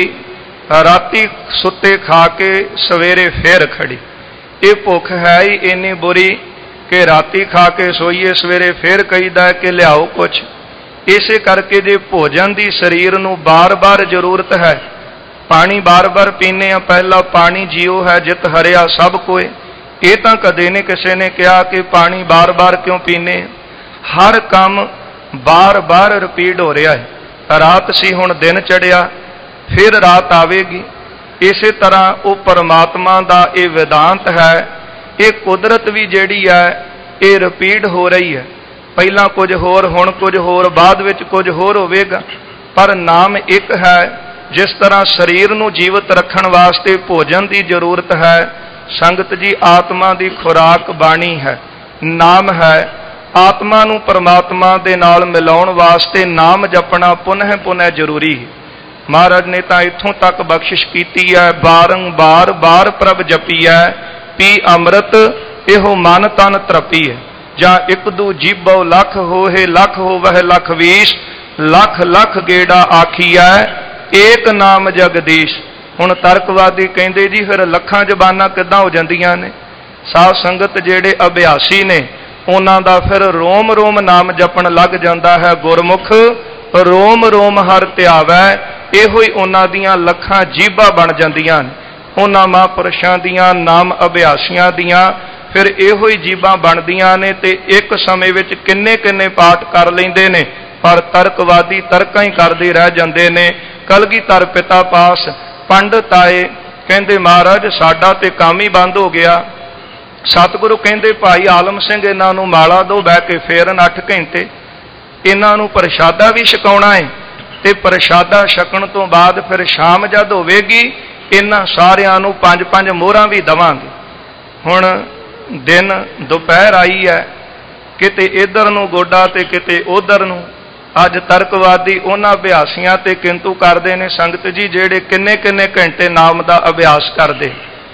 B: ਰਾਤੀ ਸੁੱਤੇ ਖਾ ਕੇ ਸਵੇਰੇ ਫੇਰ ਖੜੀ। ਇਹ ਭੁੱਖ ਹੈ ਹੀ ਇੰਨੀ ਬੁਰੀ ਕਿ ਰਾਤੀ ਖਾ ਕੇ ਸੋਈਏ ਸਵੇਰੇ ਫੇਰ ਕਹੀਦਾ ਕਿ ਲਿਆਓ ਕੁਛ। ਇਸੇ ਕਰਕੇ ਜੇ ਭੋਜਨ ਦੀ ਸਰੀਰ ਨੂੰ ਬਾਰ-ਬਾਰ ਜ਼ਰੂਰਤ ਹੈ, ਪਾਣੀ ਬਾਰ-ਬਾਰ ਪੀਂਦੇ ਆ। ਪਹਿਲਾ ਪਾਣੀ ਜੀਓ ਹੈ ਜਿਤ ਹਰਿਆ ਸਭ ਕੋਏ। ਇਹ ਤਾਂ ਕਦੇ ਨਹੀਂ ਕਿਸੇ ਨੇ ਕਿਹਾ ਕਿ ਪਾਣੀ ਬਾਰ-ਬਾਰ ਕਿਉਂ ਪੀਂਦੇ। ਹਰ ਕੰਮ ਬਾਰ-ਬਾਰ ਰਿਪੀਟ ਹੋ ਰਿਹਾ ਹੈ। ਰਾਤ ਸੀ ਹੁਣ ਦਿਨ ਚੜਿਆ, ਫਿਰ ਰਾਤ ਆਵੇਗੀ। ਇਸੇ ਤਰ੍ਹਾਂ ਉਹ ਪਰਮਾਤਮਾ ਦਾ ਇਹ ਵਿਦਾਂਤ ਹੈ। ਇਹ ਕੁਦਰਤ ਵੀ ਜਿਹੜੀ ਹੈ ਇਹ ਰਿਪੀਟ ਹੋ ਰਹੀ ਹੈ। ਪਹਿਲਾਂ ਕੁਝ ਹੋਰ, ਹੁਣ ਕੁਝ ਹੋਰ, ਬਾਅਦ ਵਿੱਚ ਕੁਝ ਹੋਰ ਹੋਵੇਗਾ, ਪਰ ਨਾਮ ਇੱਕ ਹੈ। ਜਿਸ ਤਰ੍ਹਾਂ ਸਰੀਰ ਨੂੰ ਜੀਵਤ ਰੱਖਣ ਵਾਸਤੇ ਭੋਜਨ ਦੀ ਜ਼ਰੂਰਤ ਹੈ, ਸੰਗਤ ਜੀ ਆਤਮਾ ਦੀ ਖੁਰਾਕ ਬਾਣੀ ਹੈ, ਨਾਮ ਹੈ। ਆਤਮਾ ਨੂੰ ਪਰਮਾਤਮਾ ਦੇ ਨਾਲ ਮਿਲਾਉਣ ਵਾਸਤੇ ਨਾਮ ਜਪਣਾ ਪੁਨਹ ਪੁਨਹ ਜ਼ਰੂਰੀ ਹੈ। ਮਹਾਰਾਜ ਨੇ ਤਾਂ ਇੱਥੋਂ ਤੱਕ ਬਖਸ਼ਿਸ਼ ਕੀਤੀ ਹੈ, ਬਾਰੰਬਾਰ ਬਾਰ ਪ੍ਰਭ ਜਪੀਐ ਪੀ ਅੰਮ੍ਰਿਤ ਇਹੋ ਮਨ ਤਨ ਤ੍ਰਪੀਐ। ਜਾਂ ਇੱਕ ਦੂ ਜੀਬੋ ਲੱਖ ਹੋਏ ਲੱਖ ਹੋਵਹਿ ਲੱਖ ਵੀਸ, ਲੱਖ ਲੱਖ ਗੇੜਾ ਆਖੀਐ ਏਕ ਨਾਮ ਜਗਦੀਸ਼। ਹੁਣ ਤਰਕਵਾਦੀ ਕਹਿੰਦੇ ਜੀ ਫਿਰ ਲੱਖਾਂ ਜ਼ਬਾਨਾਂ ਕਿੱਦਾਂ ਹੋ ਜਾਂਦੀਆਂ ਨੇ। ਸਾਧ ਸੰਗਤ ਜਿਹੜੇ ਅਭਿਆਸੀ ਨੇ ਉਹਨਾਂ ਦਾ ਫਿਰ ਰੋਮ ਰੋਮ ਨਾਮ ਜਪਣ ਲੱਗ ਜਾਂਦਾ ਹੈ। ਗੁਰਮੁਖ ਰੋਮ ਰੋਮ ਹਰ ਧਿਆਵੈ, ਇਹੋ ਹੀ ਉਹਨਾਂ ਦੀਆਂ ਲੱਖਾਂ ਜੀਭਾਂ ਬਣ ਜਾਂਦੀਆਂ ਨੇ। ਉਹਨਾਂ ਮਹਾਂਪੁਰਸ਼ਾਂ ਦੀਆਂ ਨਾਮ ਅਭਿਆਸੀਆਂ ਦੀਆਂ ਫਿਰ ਇਹੋ ਹੀ ਜੀਭਾਂ ਬਣਦੀਆਂ ਨੇ ਤੇ ਇੱਕ ਸਮੇਂ ਵਿੱਚ ਕਿੰਨੇ ਕਿੰਨੇ ਪਾਠ ਕਰ ਲੈਂਦੇ ਨੇ, ਪਰ ਤਰਕਵਾਦੀ ਤਰਕਾਂ ਹੀ ਕਰਦੇ ਰਹਿ ਜਾਂਦੇ ਨੇ। ਕਲਗੀਧਰ ਪਿਤਾ ਪਾਸ ਪੰਡਤ ਆਏ, ਕਹਿੰਦੇ ਮਹਾਰਾਜ ਸਾਡਾ ਤੇ ਕੰਮ ਹੀ ਬੰਦ ਹੋ ਗਿਆ। ਸਤਿਗੁਰੂ ਕਹਿੰਦੇ ਭਾਈ ਆਲਮ ਸਿੰਘ ਇਹਨਾਂ ਨੂੰ ਮਾਲਾ ਦੋ, ਬਹਿ ਕੇ ਫੇਰਨ 8 ਘੰਟੇ ਇਹਨਾਂ ਨੂੰ ਪ੍ਰਸ਼ਾਦਾ ਵੀ ਛਕਾਉਣਾ ਹੈ ਤੇ ਪ੍ਰਸ਼ਾਦਾ ਛਕਣ ਤੋਂ ਬਾਅਦ ਫਿਰ ਸ਼ਾਮ ਜਦ ਹੋਵੇਗੀ ਇਹਨਾਂ ਸਾਰਿਆਂ ਨੂੰ 5-5 ਮੋਹਰਾਂ ਵੀ ਦੇਵਾਂਗੇ। ਹੁਣ ਦਿਨ ਦੁਪਹਿਰ ਆਈ ਹੈ, ਕਿਤੇ ਇੱਧਰ ਨੂੰ ਗੋਡਾ ਤੇ ਕਿਤੇ ਉੱਧਰ ਨੂੰ। ਅੱਜ ਤਰਕਵਾਦੀ ਉਹਨਾਂ ਅਭਿਆਸੀਆਂ ਤੇ ਕਿੰਤੂ ਕਰਦੇ ਨੇ ਸੰਗਤ ਜੀ ਜਿਹੜੇ ਕਿੰਨੇ ਕਿੰਨੇ ਘੰਟੇ ਨਾਮ ਦਾ ਅਭਿਆਸ ਕਰਦੇ।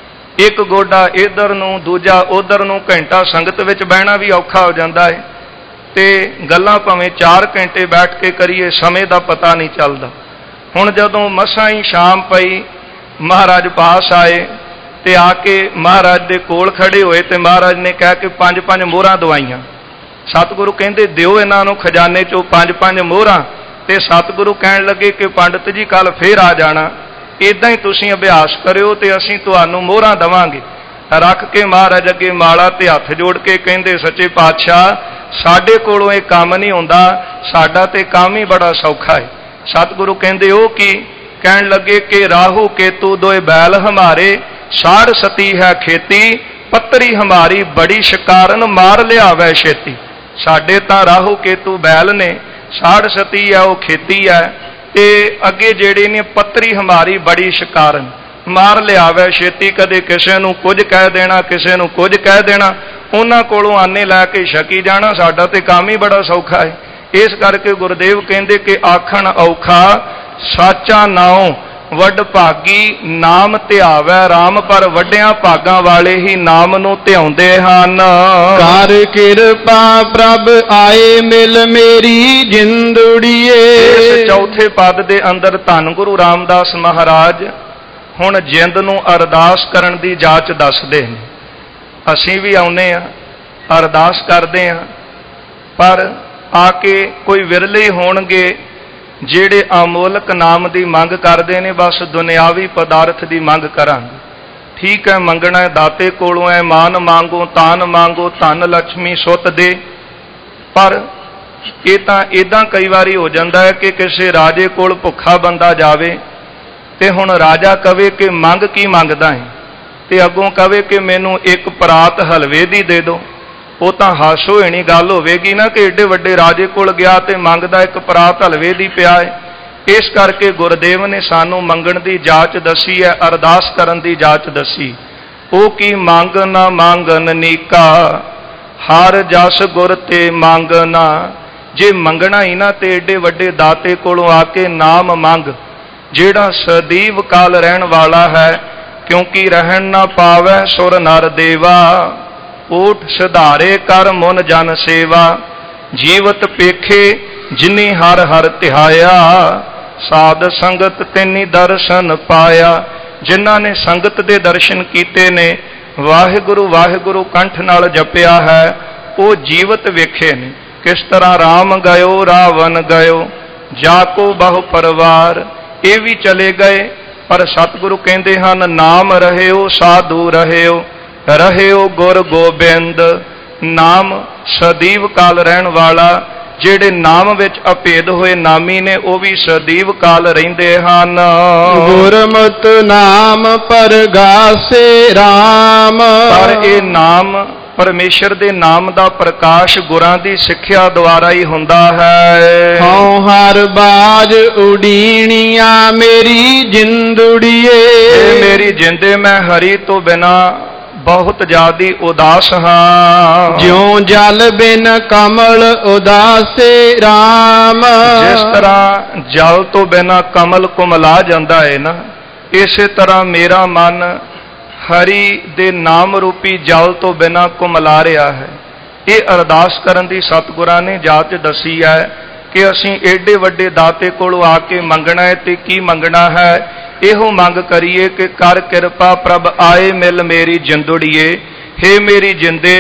B: ਇੱਕ ਗੋਡਾ ਇੱਧਰ ਨੂੰ ਦੂਜਾ ਉੱਧਰ ਨੂੰ, ਘੰਟਾ ਸੰਗਤ ਵਿੱਚ ਬਹਿਣਾ ਵੀ ਔਖਾ ਹੋ ਜਾਂਦਾ ਹੈ ਤੇ ਗੱਲਾਂ ਭਾਵੇਂ 4 ਘੰਟੇ ਬੈਠ ਕੇ ਕਰੀਏ ਸਮੇਂ ਦਾ ਪਤਾ ਨਹੀਂ ਚੱਲਦਾ। ਹੁਣ ਜਦੋਂ ਮਸਾਂ ਹੀ ਸ਼ਾਮ ਪਈ, ਮਹਾਰਾਜ ਪਾਸ ਆਏ ਤੇ ਆ ਕੇ ਮਹਾਰਾਜ ਦੇ ਕੋਲ ਖੜੇ ਹੋਏ ਤੇ ਮਹਾਰਾਜ ਨੇ ਕਹਿ ਕੇ 5-5 ਮੋਹਰਾਂ ਦਵਾਈਆਂ। ਸਤਿਗੁਰੂ ਕਹਿੰਦੇ ਦਿਓ ਇਹਨਾਂ ਨੂੰ ਖਜ਼ਾਨੇ ਚੋਂ 5-5 ਮੋਹਰਾਂ। ਤੇ ਸਤਿਗੁਰੂ ਕਹਿਣ ਲੱਗੇ ਕਿ ਪੰਡਤ ਜੀ ਕੱਲ ਫੇਰ ਆ ਜਾਣਾ, ਇਦਾਂ ਹੀ ਤੁਸੀਂ ਅਭਿਆਸ ਕਰਿਓ ਤੇ ਅਸੀਂ ਤੁਹਾਨੂੰ ਮੋਹਰਾਂ ਦੇਵਾਂਗੇ। ਰੱਖ ਕੇ ਮਹਾਰਾਜ ਅੱਗੇ ਮਾਲਾ ਤੇ ਹੱਥ ਜੋੜ ਕੇ ਕਹਿੰਦੇ ਸੱਚੇ ਪਾਤਸ਼ਾਹ ਸਾਡੇ ਕੋਲੋਂ ਇਹ ਕੰਮ ਨਹੀਂ ਹੁੰਦਾ, ਸਾਡਾ ਤੇ ਕੰਮ ਹੀ ਬੜਾ ਸੌਖਾ ਹੈ। ਸਤਿਗੁਰੂ ਕਹਿੰਦੇ ਉਹ ਕੀ? ਕਹਿਣ ਲੱਗੇ ਕਿ ਰਾਹੂ ਕੇਤੂ ਦੋਏ ਬੈਲ ਹਮਾਰੇ, ਸਾੜ ਸਤੀ ਹੈ ਖੇਤੀ, ਪੱਤਰੀ ਹਮਾਰੀ ਬੜੀ ਸ਼ਿਕਾਰਨ ਮਾਰ ਲਿਆਵੈ ਛੇਤੀ। ਸਾਡੇ ਤਾਂ ਰਾਹੂ ਕੇਤੂ ਬੈਲ ਨੇ, ਸਾੜ ਸਤੀ है वो खेती है। ते अगे जेड़े ने पत्तरी हमारी बड़ी शिकारन, मार लियावे छेती, कदे किसे नूं कुछ कह देना, किसे नूं कुछ कह देना, उन्हां कोलों आने लैके छकी जाना। साडा ते काम ही बड़ा सौखा है। इस करके गुरुदेव कहंदे कि आखण औखा साचा नाओ वड भागी, नाम ध्यावै राम, पर वड्डियां भागां वाले ही नाम नूं ध्याउंदे हन।
A: कर किरपा प्रभ आए मिल मेरी जिंदड़िए।
B: इस चौथे पद दे अंदर धन गुरु रामदास महाराज हुण जिंद नूं अरदास करन दी जाच दसदे ने। असीं भी आउणे आ, अरदास करदे आ, पर आके कोई विरले होणगे ਜਿਹੜੇ अमोलक नाम की मंग करते हैं, बस दुनियावी पदार्थ की मंग करांगे। ठीक है, मंगना है दाते कोलों है, मान मांगो तान मांगो, धन लक्ष्मी सुत दे। पर ये तो इदां कई बारी हो जाता है कि किसी राजे कोल भुखा बंदा जावे ते हुण राजा कवे कि मंग की मंगदा है, ते अगों कवे कि मैनू एक परात हलवे दी दे दो। वो तो हासो होनी गल होवेगी ना कि एडे वड्डे राजे कोल गया ते मंगदा एक परात हलवे दी पिया है। इस करके गुरुदेव ने सानू मंगण दी जाच दसी है, अरदास करन दी जाच दसी। ओ की मंग ना मांगन नीका, हर जस गुर ते मंगना। जे मंगना ही ना ते एडे वड्डे दाते कोलों आके नाम मंग, जेड़ा सदैव काल रहन वाला है, क्योंकि रहन ना पावै सुर नर देवा। ऊठ सुधारे कर मुन जन सेवा, जीवत पेखे जिनी हर हर तिहाया। साध संगत तिनी दर्शन पाया, जिन्हां ने संगत दे दर्शन कीते ने, वाहिगुरु वाहिगुरु कंठ नाल जपिया है, वो जीवत वेखे ने। किस तरह राम गयो रावण गयो, जाको बहु परिवार। ये भी चले गए, पर सतगुरु कहते हैं नाम रहियो साधु रहियो, रहियो गुर गोबिंद। नाम सदैव काल रहन वाला, जेड़े नाम विच अभेद होए नामी ने, वो भी सदैव काल रहिंदे हन।
A: गुरमत नाम परगासे राम,
B: पर ये नाम परमेश्वर दे नाम दा प्रकाश गुरां दी सिक्ख्या द्वारा ही हुंदा है।
A: हौं हर बाज उडीणिया मेरी जिंदड़िए।
B: मेरी जिंदे मैं हरि तो बिना बहुत ज्यादा उदास हाँ।
A: ज्यों जल बिन कमल उदासे राम।
B: जिस तरह जल तो बिना कमल कुमला जाता है ना, इसे तरह मेरा मन हरि दे नाम रूपी जल तो बिना कुमला रहा है। ये अरदास करन दी सतगुरां ने जाच दसी है कि असीं एडे वड्डे दाते कोलों आके मंगना है। ते की मंगना है? इहो मंग करिए कि कर किरपा प्रभ आए मिल मेरी जिंदड़िए। हे मेरी जिंदे,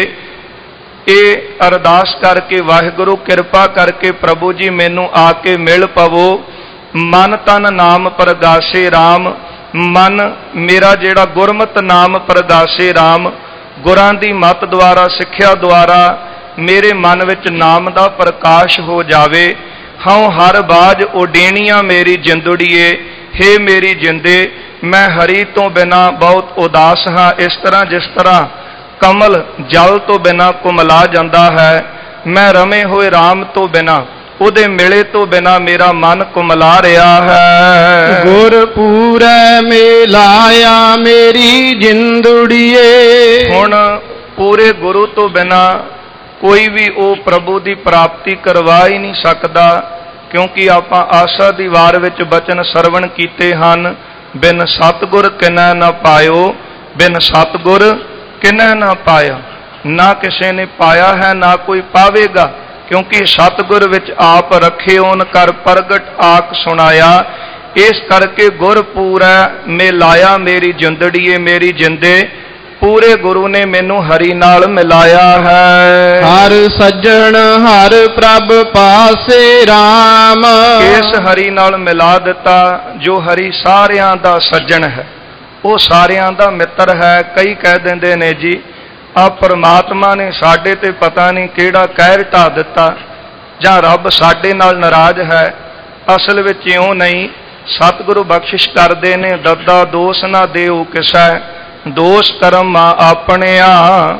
B: ये अरदास करके वाहिगुरु किरपा करके प्रभु जी मैनू आके मिल पवो। मन तन नाम परगासे राम, मन मेरा जेड़ा गुरमत नाम परगासे राम, गुरां दी मत द्वारा सिक्ख्या द्वारा मेरे मन विच नाम दा प्रकाश हो जावे। हाँ हर बाज उडेणियां मेरी जिंदड़िए। हे मेरी जिंदे, मैं हरि तो बिना बहुत उदास हाँ। इस तरह जिस तरह कमल जल तो बिना कुमला जाता है, मैं रमे हुए राम तो बिना, उहदे मिले तो बिना मेरा मन कुमला रहा है।
A: गुरपूरै मिलाया मेरी जिंदड़िए।
B: हुण पूरे गुरु तो बिना कोई भी वो प्रभु की प्राप्ति करवा ही नहीं सकता, क्योंकि आप आशा दी वार विच बचन सरवण कीते हन। बिन सतगुर किनै न पायो, बिन सतगुर किनै न पाया। ना किसी ने पाया है ना कोई पावेगा, क्योंकि सतगुर विच आप रखे ओन कर प्रगट आक सुनाया। इस करके गुरपूरै मिलाया मेरी जिंदड़िए। मेरी जिंदे पूरे गुरु ने मैनू हरि नाल मिलाया है।
A: हर सज्जन हर प्रभ पासे राम।
B: इस हरि नाल मिला दिता जो हरि सारियां दा सज्जन है, वो सारियां दा मित्र है। कई कह देंदे ने जी आ परमात्मा ने साडे ते पता नहीं किहड़ा कहर ढा दिता, जां रब साडे नाल नाराज है। असल विच इउं नहीं, सतगुरु बख्शिश करदे ने दद्दा दोष ना देओ किसै, दोष करम अपने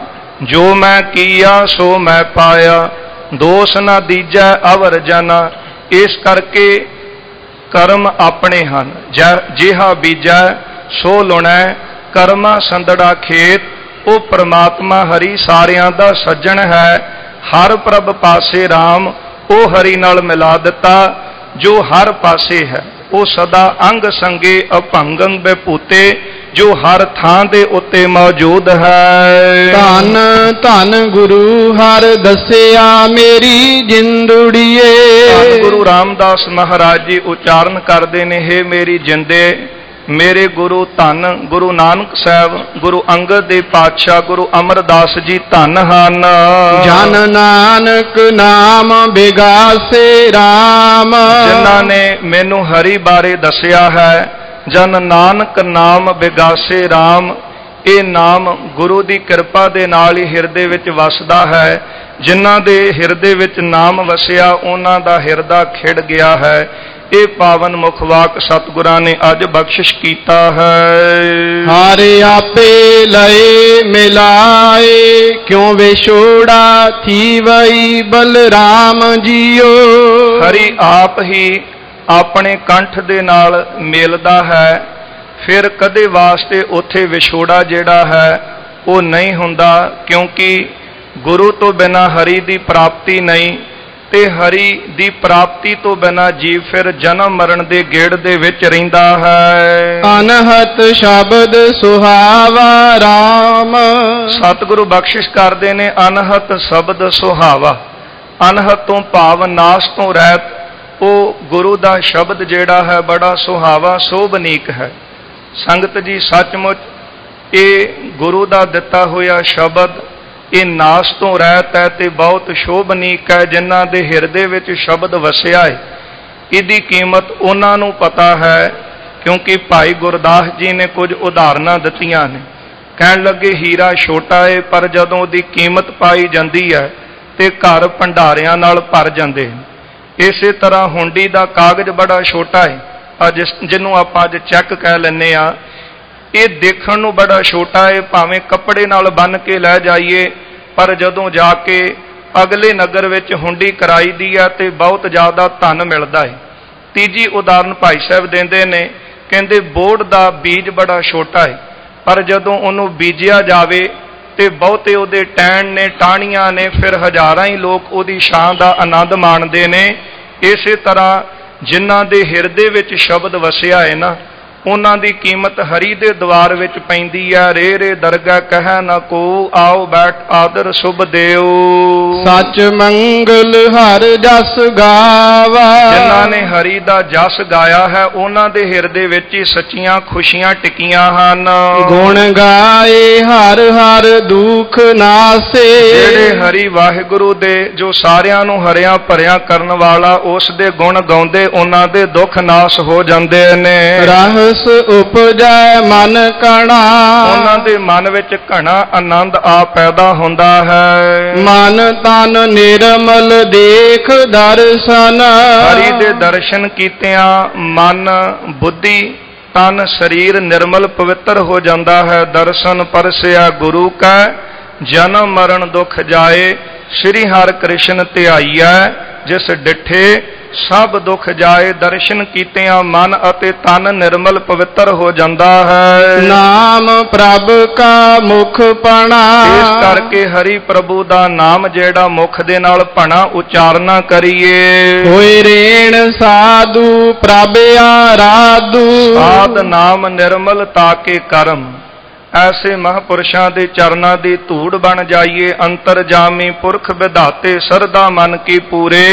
B: जो मैं किया सो मैं पाया। दोष न दीजै अवर जना, ਇਸ ਕਰਕੇ ਕਰਮ ਆਪਣੇ ਹਨ। ਜਿਹਾ ਬੀਜੈ ਸੋ ਲੁਣੈ, ਕਰਮਾ ਸੰਦੜਾ ਖੇਤ। ਉਹ ਪ੍ਰਮਾਤਮਾ ਹਰੀ ਸਾਰਿਆਂ ਦਾ ਸੱਜਣ ਹੈ। ਹਰ ਪ੍ਰਭ ਪਾਸੇ ਰਾਮ, ਉਹ ਹਰੀ ਨਾਲ ਮਿਲਾ ਦਿੱਤਾ ਜੋ ਹਰ ਪਾਸੇ ਹੈ। ਉਹ ਸਦਾ ਅੰਗ ਸੰਗੇ ਅਭੰਗੰ ਵਿਭੂਤੇ, ਜੋ ਹਰ ਥਾਂ ਦੇ ਉੱਤੇ ਮੌਜੂਦ ਹੈ।
A: ਧੰਨ ਧੰਨ ਗੁਰੂ ਹਰ ਦੱਸਿਆ ਮੇਰੀ ਜਿੰਦੜੀਏ।
B: ਧੰਨ ਗੁਰੂ ਰਾਮਦਾਸ ਮਹਾਰਾਜ ਜੀ ਉਚਾਰਨ ਕਰਦੇ ਨੇ, ਹੇ ਮੇਰੀ ਜਿੰਦੇ, ਮੇਰੇ ਗੁਰੂ ਧੰਨ ਗੁਰੂ ਨਾਨਕ ਸਾਹਿਬ, ਗੁਰੂ ਅੰਗਦ ਦੇ ਪਾਤਸ਼ਾਹ, ਗੁਰੂ ਅਮਰਦਾਸ ਜੀ ਧੰਨ ਹਨ।
A: ਜਨ ਨਾਨਕ ਨਾਮ ਬਿਗਾਸੇ RAM,
B: ਜਿਨ੍ਹਾਂ ਨੇ ਮੈਨੂੰ ਹਰੀ ਬਾਰੇ ਦੱਸਿਆ ਹੈ। ਜਨ ਨਾਨਕ ਨਾਮ ਬਿਗਾਸੇ RAM, ਇਹ ਨਾਮ ਗੁਰੂ ਦੀ ਕਿਰਪਾ ਦੇ ਨਾਲ ਹੀ ਹਿਰਦੇ ਵਿੱਚ ਵਸਦਾ ਹੈ। ਜਿਨ੍ਹਾਂ ਦੇ ਹਿਰਦੇ ਵਿੱਚ ਨਾਮ ਵਸਿਆ, ਉਹਨਾਂ ਦਾ ਹਿਰਦਾ ਖਿੜ ਗਿਆ ਹੈ। ਇਹ ਪਾਵਨ ਮੁਖ ਵਾਕ ਸਤਿਗੁਰਾਂ ਨੇ ਅੱਜ ਬਖਸ਼ਿਸ਼ ਕੀਤਾ ਹੈ।
A: ਹਰ ਆਪੇ ਲਏ ਮਿਲਾਏ, ਕਿਉਂ ਵਿਛੋੜਾ ਥੀਵਈ ਬਲਰਾਮ ਜੀਓ।
B: ਹਰੀ ਆਪ ਹੀ ਆਪਣੇ ਕੰਠ ਦੇ ਨਾਲ ਮਿਲਦਾ ਹੈ, ਫਿਰ ਕਦੇ ਵਾਸਤੇ ਉੱਥੇ ਵਿਛੋੜਾ ਜਿਹੜਾ ਹੈ ਉਹ ਨਹੀਂ ਹੁੰਦਾ, ਕਿਉਂਕਿ ਗੁਰੂ ਤੋਂ ਬਿਨਾਂ ਹਰੀ ਦੀ ਪ੍ਰਾਪਤੀ ਨਹੀਂ, ਤੇ ਹਰੀ ਦੀ ਪ੍ਰਾਪਤੀ ਤੋਂ ਬਿਨਾਂ ਜੀਵ ਫਿਰ ਜਨਮ ਮਰਨ ਦੇ ਗੇੜ ਦੇ ਵਿੱਚ ਰਹਿੰਦਾ ਹੈ।
A: ਅਨਹਤ ਸ਼ਬਦ ਸੁਹਾਵਾ RAM,
B: ਸਤਿਗੁਰੂ ਬਖਸ਼ਿਸ਼ ਕਰਦੇ ਨੇ, ਅਨਹਤ ਸ਼ਬਦ ਸੁਹਾਵਾ। ਅਨਹਤ ਤੋਂ ਭਾਵ ਨਾਸ ਤੋਂ ਰਹਿਤ। ਉਹ ਗੁਰੂ ਦਾ ਸ਼ਬਦ ਜਿਹੜਾ ਹੈ ਬੜਾ ਸੁਹਾਵਾ ਸੋਭਨੀਕ ਹੈ। ਸੰਗਤ ਜੀ, ਸੱਚਮੁੱਚ ਇਹ ਗੁਰੂ ਦਾ ਦਿੱਤਾ ਹੋਇਆ ਸ਼ਬਦ ਇਹ ਨਾਸ ਤੋਂ ਰਹਿਤ ਹੈ ਤੇ ਬਹੁਤ ਸ਼ੋਭਨੀਕ ਹੈ। ਜਿਨ੍ਹਾਂ ਦੇ ਹਿਰਦੇ ਵਿੱਚ ਸ਼ਬਦ ਵਸਿਆ ਹੈ, ਇਹਦੀ ਕੀਮਤ ਉਹਨਾਂ ਨੂੰ ਪਤਾ ਹੈ, ਕਿਉਂਕਿ ਭਾਈ ਗੁਰਦਾਸ ਜੀ ਨੇ ਕੁਝ ਉਦਾਹਰਨਾਂ ਦਿੱਤੀਆਂ ਨੇ। ਕਹਿਣ ਲੱਗੇ, ਹੀਰਾ ਛੋਟਾ ਹੈ ਪਰ ਜਦੋਂ ਉਹਦੀ ਕੀਮਤ ਪਾਈ ਜਾਂਦੀ ਹੈ ਤੇ ਘਰ ਭੰਡਾਰਿਆਂ ਨਾਲ ਭਰ ਜਾਂਦੇ ਨੇ। ਇਸੇ ਤਰ੍ਹਾਂ ਹੁੰਡੀ ਦਾ ਕਾਗਜ਼ ਬੜਾ ਛੋਟਾ ਹੈ, ਜਿਹਨੂੰ ਆਪਾਂ ਅੱਜ ਚੈੱਕ ਕਹਿ ਲੈਂਦੇ ਆ। ਇਹ ਦੇਖਣ ਨੂੰ ਬੜਾ ਛੋਟਾ ਹੈ, ਭਾਵੇਂ ਕੱਪੜੇ ਨਾਲ ਬੰਨ੍ਹ ਕੇ ਲੈ ਜਾਈਏ, ਪਰ ਜਦੋਂ ਜਾ ਕੇ ਅਗਲੇ ਨਗਰ ਵਿੱਚ ਹੁੰਡੀ ਕਰਾਈ ਦੀ ਆ ਤੇ ਬਹੁਤ ਜ਼ਿਆਦਾ ਧਨ ਮਿਲਦਾ ਹੈ। ਤੀਜੀ ਉਦਾਹਰਨ ਭਾਈ ਸਾਹਿਬ ਦਿੰਦੇ ਨੇ, ਕਹਿੰਦੇ ਬੋਹੜ ਦਾ ਬੀਜ ਬੜਾ ਛੋਟਾ ਹੈ, ਪਰ ਜਦੋਂ ਉਹਨੂੰ ਬੀਜਿਆ ਜਾਵੇ ਤੇ ਬਹੁਤੇ ਉਹਦੇ ਟਹਿਣ ਨੇ, ਟਾਹਣੀਆਂ ਨੇ, ਫਿਰ ਹਜ਼ਾਰਾਂ ਹੀ ਲੋਕ ਉਹਦੀ ਛਾਂ ਦਾ ਆਨੰਦ ਮਾਣਦੇ ਨੇ। ਇਸੇ ਤਰ੍ਹਾਂ ਜਿਨ੍ਹਾਂ ਦੇ ਹਿਰਦੇ ਵਿੱਚ ਸ਼ਬਦ ਵਸਿਆ ਹੈ ਨਾ, ਉਹਨਾਂ ਦੀ ਕੀਮਤ ਹਰੀ ਦੇ ਦਵਾਰ ਵਿੱਚ ਪੈਂਦੀ ਹੈ। ਰੇ ਰੇ ਦਰਗਾਹ ਕਹਿ ਨਾ ਕੋ, ਆਓ ਬੈਠ ਆਦਰ ਸੁਭ ਦਿਓ।
A: ਸੱਚ ਮੰਗਲ ਹਰ ਜਸ ਗਾਵਾ,
B: ਜਿਨ੍ਹਾਂ ਨੇ ਹਰੀ ਦਾ ਜਸ ਗਾਇਆ ਹੈ, ਉਹਨਾਂ ਦੇ ਹਿਰਦੇ ਵਿੱਚ ਹੀ ਸੱਚੀਆਂ ਖੁਸ਼ੀਆਂ ਟਿਕੀਆਂ ਹਨ।
A: ਗੁਣ ਗਾਏ ਹਰ ਹਰ ਦੁਖ ਨਾਸੇ,
B: ਜਿਹੜੇ ਹਰੀ ਵਾਹਿਗੁਰੂ ਦੇ, ਜੋ ਸਾਰਿਆਂ ਨੂੰ ਹਰਿਆ ਭਰਿਆ ਕਰਨ ਵਾਲਾ, ਉਸ ਦੇ ਗੁਣ ਗਾਉਂਦੇ, ਉਹਨਾਂ ਦੇ ਦੁੱਖ ਨਾਸ ਹੋ ਜਾਂਦੇ ਨੇ।
A: ਰਹਿਸ ਉਪਜੈ ਮਨ ਕਣਾ,
B: ਉਹਨਾਂ ਦੇ ਮਨ ਵਿੱਚ ਘਣਾ ਆਨੰਦ ਆ ਪੈਦਾ ਹੁੰਦਾ ਹੈ।
A: ਮਨ ਤਨ ਨਿਰਮਲ ਦੇਖ ਦਰਸ਼ਨ,
B: ਹਰੀ ਦੇ ਦਰਸ਼ਨ ਕੀਤਿਆਂ ਮਨ, ਬੁੱਧੀ, ਤਨ, ਸਰੀਰ ਨਿਰਮਲ ਪਵਿੱਤਰ ਹੋ ਜਾਂਦਾ ਹੈ। ਦਰਸ਼ਨ ਪਰਸਿਆ ਗੁਰੂ ਕੈ, ਜਨਮ ਮਰਨ ਦੁਖ ਜਾਏ। ਸ੍ਰੀ ਹਰਿ ਕ੍ਰਿਸ਼ਨ ਧਿਆਈਐ, ਜਿਸ ਡਿਠੇ ਸਭ ਦੁੱਖ ਜਾਏ। ਦਰਸ਼ਨ ਕੀਤਿਆਂ ਮਨ ਅਤੇ ਤਨ ਨਿਰਮਲ ਪਵਿੱਤਰ ਹੋ ਜਾਂਦਾ ਹੈ।
A: ਨਾਮ ਪ੍ਰਭ ਕਾ ਮੁਖ ਪਣਾ,
B: ਇਸ ਕਰਕੇ ਹਰੀ ਪ੍ਰਭੂ ਦਾ ਨਾਮ ਜਿਹੜਾ ਮੁਖ ਦੇ ਨਾਲ ਭਣਾ ਉਚਾਰਨਾ ਕਰੀਏ।
A: ਹੋਏ ਰੇਣ ਸਾਧੂ ਪ੍ਰਭ ਆਰਾਧੂ,
B: ਸਾਧ ਨਾਮ ਨਿਰਮਲ ਤਾਕੇ ਕਰਮ। ਐਸੇ ਮਹਾਂਪੁਰਸ਼ਾਂ ਦੇ ਚਰਨਾਂ ਦੀ ਧੂੜ ਬਣ ਜਾਈਏ। ਅੰਤਰਜਾਮੀ ਪੁਰਖ ਵਿਧਾਤੇ ਸਰਦਾ ਮਨ ਕੀ ਪੂਰੇ।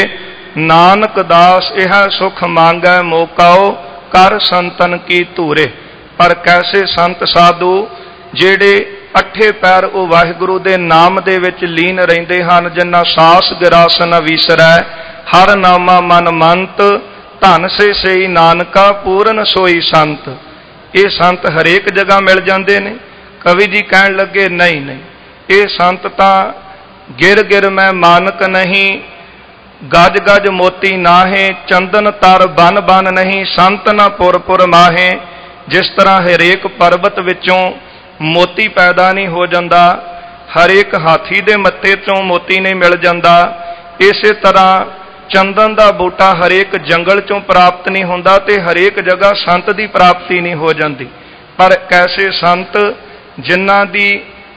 B: ਨਾਨਕ ਦਾਸ ਇਹ ਸੁਖ ਮੰਗੈ ਮੋਕਾਓ, ਕਰ ਸੰਤਨ ਕੀ ਧੂਰੇ। ਪਰ ਕੈਸੇ ਸੰਤ ਸਾਧੂ ਜਿਹੜੇ ਅੱਠੇ ਪੈਰ ਉਹ ਵਾਹਿਗੁਰੂ ਦੇ ਨਾਮ ਦੇ ਵਿੱਚ ਲੀਨ ਰਹਿੰਦੇ ਹਨ, ਜਿਨ੍ਹਾਂ ਸਾਸ ਗਿਰਾਸ ਨ ਵਿਸਰੈ। ਹਰ ਨਾਮਾ ਮਨ ਮੰਤ, ਧਨ ਸੇ ਸਈ ਨਾਨਕਾ, ਪੂਰਨ ਸੋਈ ਸੰਤ। ਇਹ ਸੰਤ ਹਰੇਕ ਜਗ੍ਹਾ ਮਿਲ ਜਾਂਦੇ ਨੇ। ਕਵੀ ਜੀ ਕਹਿਣ ਲੱਗੇ, ਨਹੀਂ ਨਹੀਂ, ਇਹ ਸੰਤ ਤਾਂ ਗਿਰ ਗਿਰ ਮੈਂ ਮਾਨਕ ਨਹੀਂ, ਗਜ ਗਜ ਮੋਤੀ ਨਾਹੇ, ਚੰਦਨ ਤਰ ਬਨ ਬਨ ਨਹੀਂ, ਸੰਤ ਨਾ ਪੁਰ ਪੁਰ ਮਾਹੇ। ਜਿਸ ਤਰ੍ਹਾਂ ਹਰੇਕ ਪਰਬਤ ਵਿੱਚੋਂ ਮੋਤੀ ਪੈਦਾ ਨਹੀਂ ਹੋ ਜਾਂਦਾ, ਹਰੇਕ ਹਾਥੀ ਦੇ ਮੱਥੇ ਤੋਂ ਮੋਤੀ ਨਹੀਂ ਮਿਲ ਜਾਂਦਾ, ਇਸੇ ਤਰ੍ਹਾਂ ਚੰਦਨ ਦਾ ਬੂਟਾ ਹਰੇਕ ਜੰਗਲ ਚੋਂ ਪ੍ਰਾਪਤ ਨਹੀਂ ਹੁੰਦਾ ਤੇ ਹਰੇਕ ਜਗ੍ਹਾ ਸੰਤ ਦੀ ਪ੍ਰਾਪਤੀ ਨਹੀਂ ਹੋ ਜਾਂਦੀ। ਪਰ ਕੈਸੇ ਸੰਤ ਜਿਨ੍ਹਾਂ ਦੀ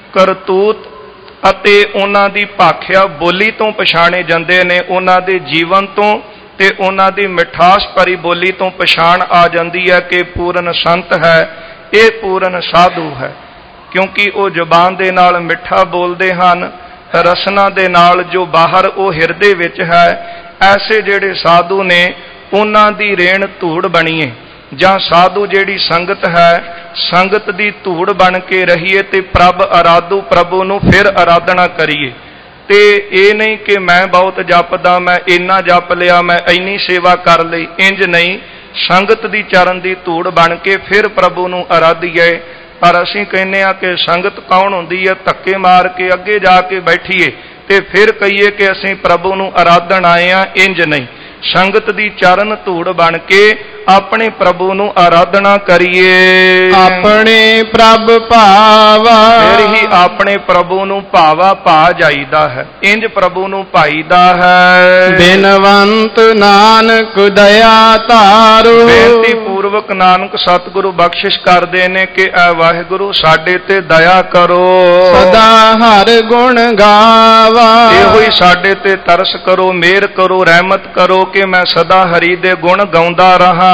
B: ਕਰਤੂਤ ਅਤੇ ਉਹਨਾਂ ਦੀ ਭਾਖਿਆ ਬੋਲੀ ਤੋਂ ਪਛਾਣੇ ਜਾਂਦੇ ਨੇ, ਉਹਨਾਂ ਦੇ ਜੀਵਨ ਤੋਂ ਤੇ ਉਹਨਾਂ ਦੀ ਮਿਠਾਸ ਭਰੀ ਬੋਲੀ ਤੋਂ ਪਛਾਣ ਆ ਜਾਂਦੀ ਹੈ ਕਿ ਪੂਰਨ ਸੰਤ ਹੈ, ਇਹ ਪੂਰਨ ਸਾਧੂ ਹੈ। ਕਿਉਂਕਿ ਉਹ ਜ਼ੁਬਾਨ ਦੇ ਨਾਲ ਮਿੱਠਾ ਬੋਲਦੇ ਹਨ, ਰਸਨਾ ਦੇ ਨਾਲ ਜੋ ਬਾਹਰ ਉਹ ਹਿਰਦੇ ਵਿੱਚ ਹੈ। ਐਸੇ ਜਿਹੜੇ ਸਾਧੂ ਨੇ ਉਹਨਾਂ ਦੀ ਰੇਣ ਧੂੜ ਬਣੀਏ, ਜਾਂ ਸਾਧੂ ਜਿਹੜੀ ਸੰਗਤ ਹੈ ਸੰਗਤ ਦੀ ਧੂੜ ਬਣ ਕੇ ਰਹੀਏ ਤੇ ਪ੍ਰਭ ਅਰਾਧੂ ਪ੍ਰਭੂ ਨੂੰ ਫਿਰ ਅਰਾਧਨਾ ਕਰੀਏ। ਤੇ ਇਹ ਨਹੀਂ ਕਿ ਮੈਂ ਬਹੁਤ ਜਪਦਾ, ਮੈਂ ਇੰਨਾ ਜਪ ਲਿਆ, ਮੈਂ ਇੰਨੀ ਸੇਵਾ ਕਰ ਲਈ, ਇੰਜ ਨਹੀਂ। ਸੰਗਤ ਦੀ ਚਰਨ ਦੀ ਧੂੜ ਬਣ ਕੇ ਫਿਰ ਪ੍ਰਭੂ ਨੂੰ ਅਰਾਧੀਏ। ਪਰ ਅਸੀਂ ਕਹਿੰਦੇ ਹਾਂ ਕਿ ਸੰਗਤ ਕੌਣ ਹੁੰਦੀ ਹੈ? ਧੱਕੇ ਮਾਰ ਕੇ ਅੱਗੇ ਜਾ ਕੇ ਬੈਠੀਏ ਤੇ ਫਿਰ ਕਹੀਏ ਕਿ ਅਸੀਂ ਪ੍ਰਭੂ ਨੂੰ ਅਰਾਧਨ ਆਏ ਹਾਂ, ਇੰਜ ਨਹੀਂ। ਸੰਗਤ ਦੀ ਚਰਨ ਧੂੜ ਬਣ ਕੇ ਆਪਣੇ ਪ੍ਰਭੂ ਨੂੰ ਆਰਾਧਨਾ ਕਰੀਏ।
A: ਆਪਣੇ ਪ੍ਰਭ ਭਾਵਾ,
B: ਫਿਰ ਹੀ ਆਪਣੇ ਪ੍ਰਭੂ ਨੂੰ ਭਾਵਾ ਭਾ ਜਾਈਦਾ ਹੈ, ਇੰਜ ਪ੍ਰਭੂ ਨੂੰ ਭਾਈਦਾ ਹੈ।
A: ਬਿਨਵੰਤ ਨਾਨਕ ਦਇਆ ਧਾਰੋ,
B: ਬੇਨਤੀ ਪੂਰਵਕ ਨਾਨਕ ਸਤਿਗੁਰੂ ਬਖਸ਼ਿਸ਼ ਕਰਦੇ ਨੇ ਕਿ ਐ ਵਾਹਿਗੁਰੂ ਸਾਡੇ ਤੇ ਦਇਆ ਕਰੋ,
A: ਸਦਾ ਹਰ ਗੁਣ ਗਾਵਾ।
B: ਇਹੋ ਹੀ ਸਾਡੇ ਤੇ ਤਰਸ ਕਰੋ, ਮਿਹਰ ਕਰੋ, ਰਹਿਮਤ ਕਰੋ ਕਿ ਮੈਂ ਸਦਾ ਹਰੀ ਦੇ ਗੁਣ ਗਾਉਂਦਾ ਰਹਾ।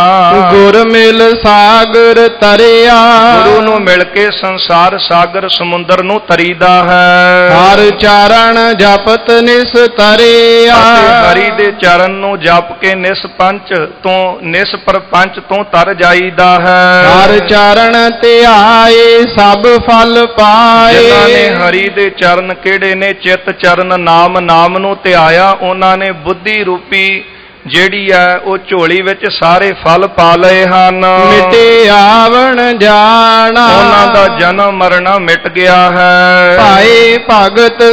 A: ਗੁਰ ਮਿਲ ਸਾਗਰ ਤਰਿਆ,
B: ਗੁਰੂ ਨੂੰ ਮਿਲ ਕੇ ਸੰਸਾਰ ਸਾਗਰ ਸਮੁੰਦਰ ਨੂੰ ਤਰੀਦਾ ਹੈ।
A: ਹਰ ਚਰਨ ਜਪਤ ਨਿਸ ਤਰਿਆ,
B: ਹਰੀ ਦੇ ਚਰਨ ਨੂੰ ਜਪ ਕੇ ਨਿਸਪੰਚ ਤੋਂ ਨਿਸਪਰਪੰਚ ਤੋਂ ਤਰ ਜਾਈਦਾ ਹੈ।
A: ਹਰ ਚਰਨ ਧਿਆਏ ਸਭ ਫਲ ਪਾਏ,
B: ਜਿਨ੍ਹਾਂ ਨੇ ਹਰੀ ਦੇ ਚਰਨ ਕਿਹੜੇ ਨੇ? ਚਿੱਤ ਚਰਨ ਨਾਮ, ਨਾਮ ਨੂੰ ਧਿਆਇਆ, ਉਹਨਾਂ ਨੇ ਬੁੱਧੀ ਰੂਪੀ ਜਿਹੜੀ ਹੈ ਉਹ ਝੋਲੀ ਵਿੱਚ ਸਾਰੇ ਫਲ ਪਾ ਲਏ ਹਨ।
A: ਮਿਟੇ ਆਵਣ ਜਾਣਾ,
B: ਉਹਨਾਂ ਦਾ ਜਨਮ ਮਰਨਾ ਮਿਟ ਗਿਆ ਹੈ।
A: ਭਾਏ ਭਗਤ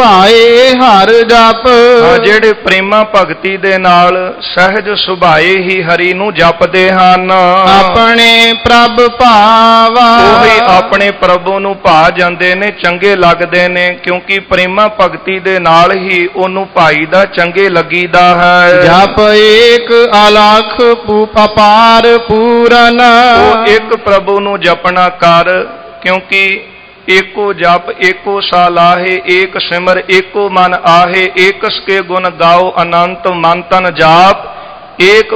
A: ਸੁਭਾਏ ਹਰ ਜਪ,
B: ਜਿਹੜੇ ਪ੍ਰੇਮਾ ਭਗਤੀ ਦੇ ਨਾਲ ਸਹਿਜ ਸੁਭਾਏ ਹੀ ਹਰੀ ਨੂੰ ਜਪਦੇ ਹਨ,
A: ਆਪਣੇ ਪ੍ਰਭ ਭਾਵਾ।
B: ਉਹੀ ਆਪਣੇ ਪ੍ਰਭੂ ਨੂੰ ਭਾ ਜਾਂਦੇ ਨੇ, ਚੰਗੇ ਲੱਗਦੇ ਨੇ। ਕਿਉਂਕਿ ਪ੍ਰੇਮਾ ਭਗਤੀ ਦੇ ਨਾਲ ਹੀ ਉਹਨੂੰ ਭਾਈਦਾ, ਚੰਗੇ ਲੱਗੀਦਾ ਹੈ।
A: ਜਪ ਏਕ ਅਲਖ ਅਪਾਰ ਪੂਰਨ,
B: ਉਹ ਇੱਕ ਪ੍ਰਭੂ ਨੂੰ ਜਪਣਾ ਕਰ। ਕਿਉਂਕਿ ਏਕੋ ਜਪ ਏਕੋ ਸਾਲਾਹੇ, ਏਕ ਸਿਮਰ ਏਕੋ ਮਨ ਆਹੇ, ਏਕਸ ਕੇ ਗੁਣ ਗਾਓ ਅਨੰਤ ਮਨ ਤਨ ਜਾਪ ਏਕ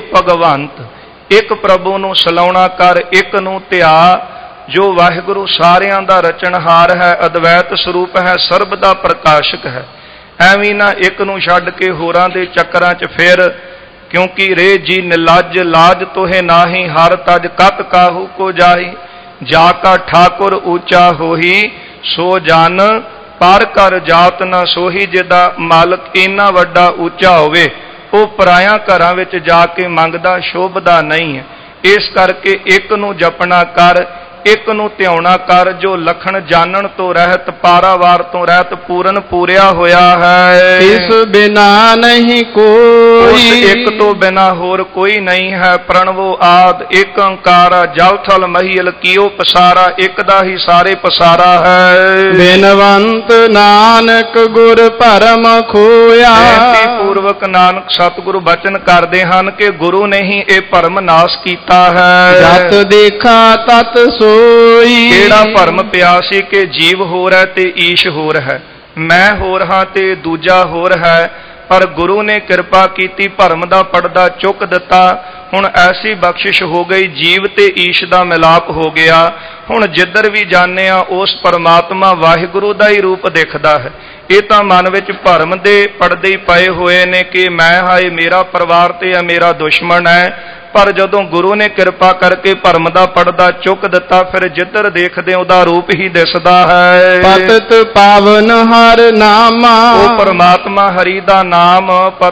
B: ਭਗਵੰਤ। ਇੱਕ ਪ੍ਰਭੂ ਨੂੰ ਸਲਾਉਣਾ ਕਰ, ਇੱਕ ਨੂੰ ਧਿਆ। ਜੋ ਵਾਹਿਗੁਰੂ ਸਾਰਿਆਂ ਦਾ ਰਚਨਹਾਰ ਹੈ, ਅਦਵੈਤ ਸਰੂਪ ਹੈ, ਸਰਬ ਦਾ ਪ੍ਰਕਾਸ਼ਕ ਹੈ। ਐਵੇਂ ਨਾ ਇੱਕ ਨੂੰ ਛੱਡ ਕੇ ਹੋਰਾਂ ਦੇ ਚੱਕਰਾਂ 'ਚ ਫਿਰ। ਕਿਉਂਕਿ ਰੇ ਜੀ ਨਿਲਜ ਲਾਜ ਤੋਹੇ ਨਾਹੀ, ਹਰ ਤਜ ਕਤ ਕਾਹੂ ਕੋ ਜਾਹੀ। ਜਾ ਕਾ ਠਾਕੁਰ ਉੱਚਾ ਹੋਹੀ, ਸੋ ਜਨ ਪਰ ਕਰ ਜਾਤ ਨਾ ਸੋਹੀ। ਜਿਹਦਾ ਮਾਲਕ ਇੰਨਾ ਵੱਡਾ ਉੱਚਾ ਹੋਵੇ, ਉਹ ਪਰਾਇਆਂ ਘਰਾਂ ਵਿੱਚ ਜਾ ਕੇ ਮੰਗਦਾ, ਸ਼ੋਭਦਾ ਨਹੀਂ ਹੈ। ਇਸ ਕਰਕੇ ਇੱਕ ਨੂੰ ਜਪਣਾ ਕਰ, ਇੱਕ ਨੂੰ ਧਿਆਉਣਾ ਕਰ, ਜੋ ਲਖਣ ਜਾਣਨ ਤੋਂ ਰਹਿਤ, ਪਾਰਾਵਾਰ ਤੋਂ ਰਹਿਤ, ਪੂਰਨ ਪੂਰਿਆ ਹੋਇਆ ਹੈ।
A: ਇਸ ਬਿਨਾ ਨਹੀਂ ਕੋਈ,
B: ਉਸ ਇੱਕ ਤੋਂ ਬਿਨਾ ਹੋਰ ਕੋਈ ਨਹੀਂ ਹੈ। ਪ੍ਰਣਵੋ ਆਦ ਏਕ ਓੰਕਾਰਾ, ਜਲ ਥਲ ਮਹੀਲ ਕੀਓ ਪਸਾਰਾ, ਇੱਕ ਦਾ ਹੀ ਸਾਰੇ ਪਸਾਰਾ ਹੈ।
A: ਬਿਨਵੰਤ ਨਾਨਕ ਗੁਰ ਭਰਮ ਖੋਇਆ,
B: ਬੇਨਤੀ ਪੂਰਵਕ ਨਾਨਕ ਸਤਿਗੁਰੂ ਬਚਨ ਕਰਦੇ ਹਨ ਕਿ ਗੁਰੂ ਨੇ ਹੀ ਇਹ ਭਰਮ ਨਾਸ਼ ਕੀਤਾ ਹੈ।
A: ਜਤ ਦੇਖਾ ਤਤ ਸੋਈ,
B: ਕਿਹੜਾ ਭਰਮ ਪਿਆ ਸੀ ਕਿ ਜੀਵ ਹੋਰ ਹੈ ਤੇ ਈਸ਼ ਹੋਰ ਹੈ, ਮੈਂ ਹੋਰ ਹਾਂ ਤੇ ਦੂਜਾ ਹੋਰ ਹੈ। ਪਰ ਗੁਰੂ ਨੇ ਕਿਰਪਾ ਕੀਤੀ, ਭਰਮ ਦਾ ਪਰਦਾ ਚੁੱਕ ਦਿੱਤਾ। ਹੁਣ ਐਸੀ ਬਖਸ਼ਿਸ਼ ਹੋ ਗਈ, ਜੀਵ ਤੇ ਈਸ਼ ਦਾ ਮਿਲਾਪ ਹੋ ਗਿਆ। ਹੁਣ ਜਿੱਧਰ ਵੀ ਜਾਂਦੇ ਆ ਉਸ ਪਰਮਾਤਮਾ ਵਾਹਿਗੁਰੂ ਦਾ ਹੀ ਰੂਪ ਦਿਖਦਾ ਹੈ। ਇਹ ਤਾਂ ਮਨ ਵਿੱਚ ਭਰਮ ਦੇ ਪਰਦੇ ਹੀ ਪਏ ਹੋਏ ਨੇ ਕਿ ਮੈਂ ਹਾਏ ਮੇਰਾ ਪਰਿਵਾਰ ਤੇ ਹੈ, ਮੇਰਾ ਦੁਸ਼ਮਣ ਹੈ। ਪਰ ਜਦੋਂ ਗੁਰੂ ਨੇ ਕਿਰਪਾ ਕਰਕੇ ਭਰਮ ਦਾ ਪਰਦਾ ਚੁੱਕ ਦਿੱਤਾ, ਫਿਰ ਜਿੱਧਰ ਦੇਖਦੇ ਉਹਦਾ ਰੂਪ ਹੀ ਦਿਸਦਾ ਹੈ।
A: ਪਤਤ ਪਾਵਨ ਹਰ ਨਾਮਾ,
B: ਉਹ ਪਰਮਾਤਮਾ ਹਰੀ ਦਾ ਨਾਮ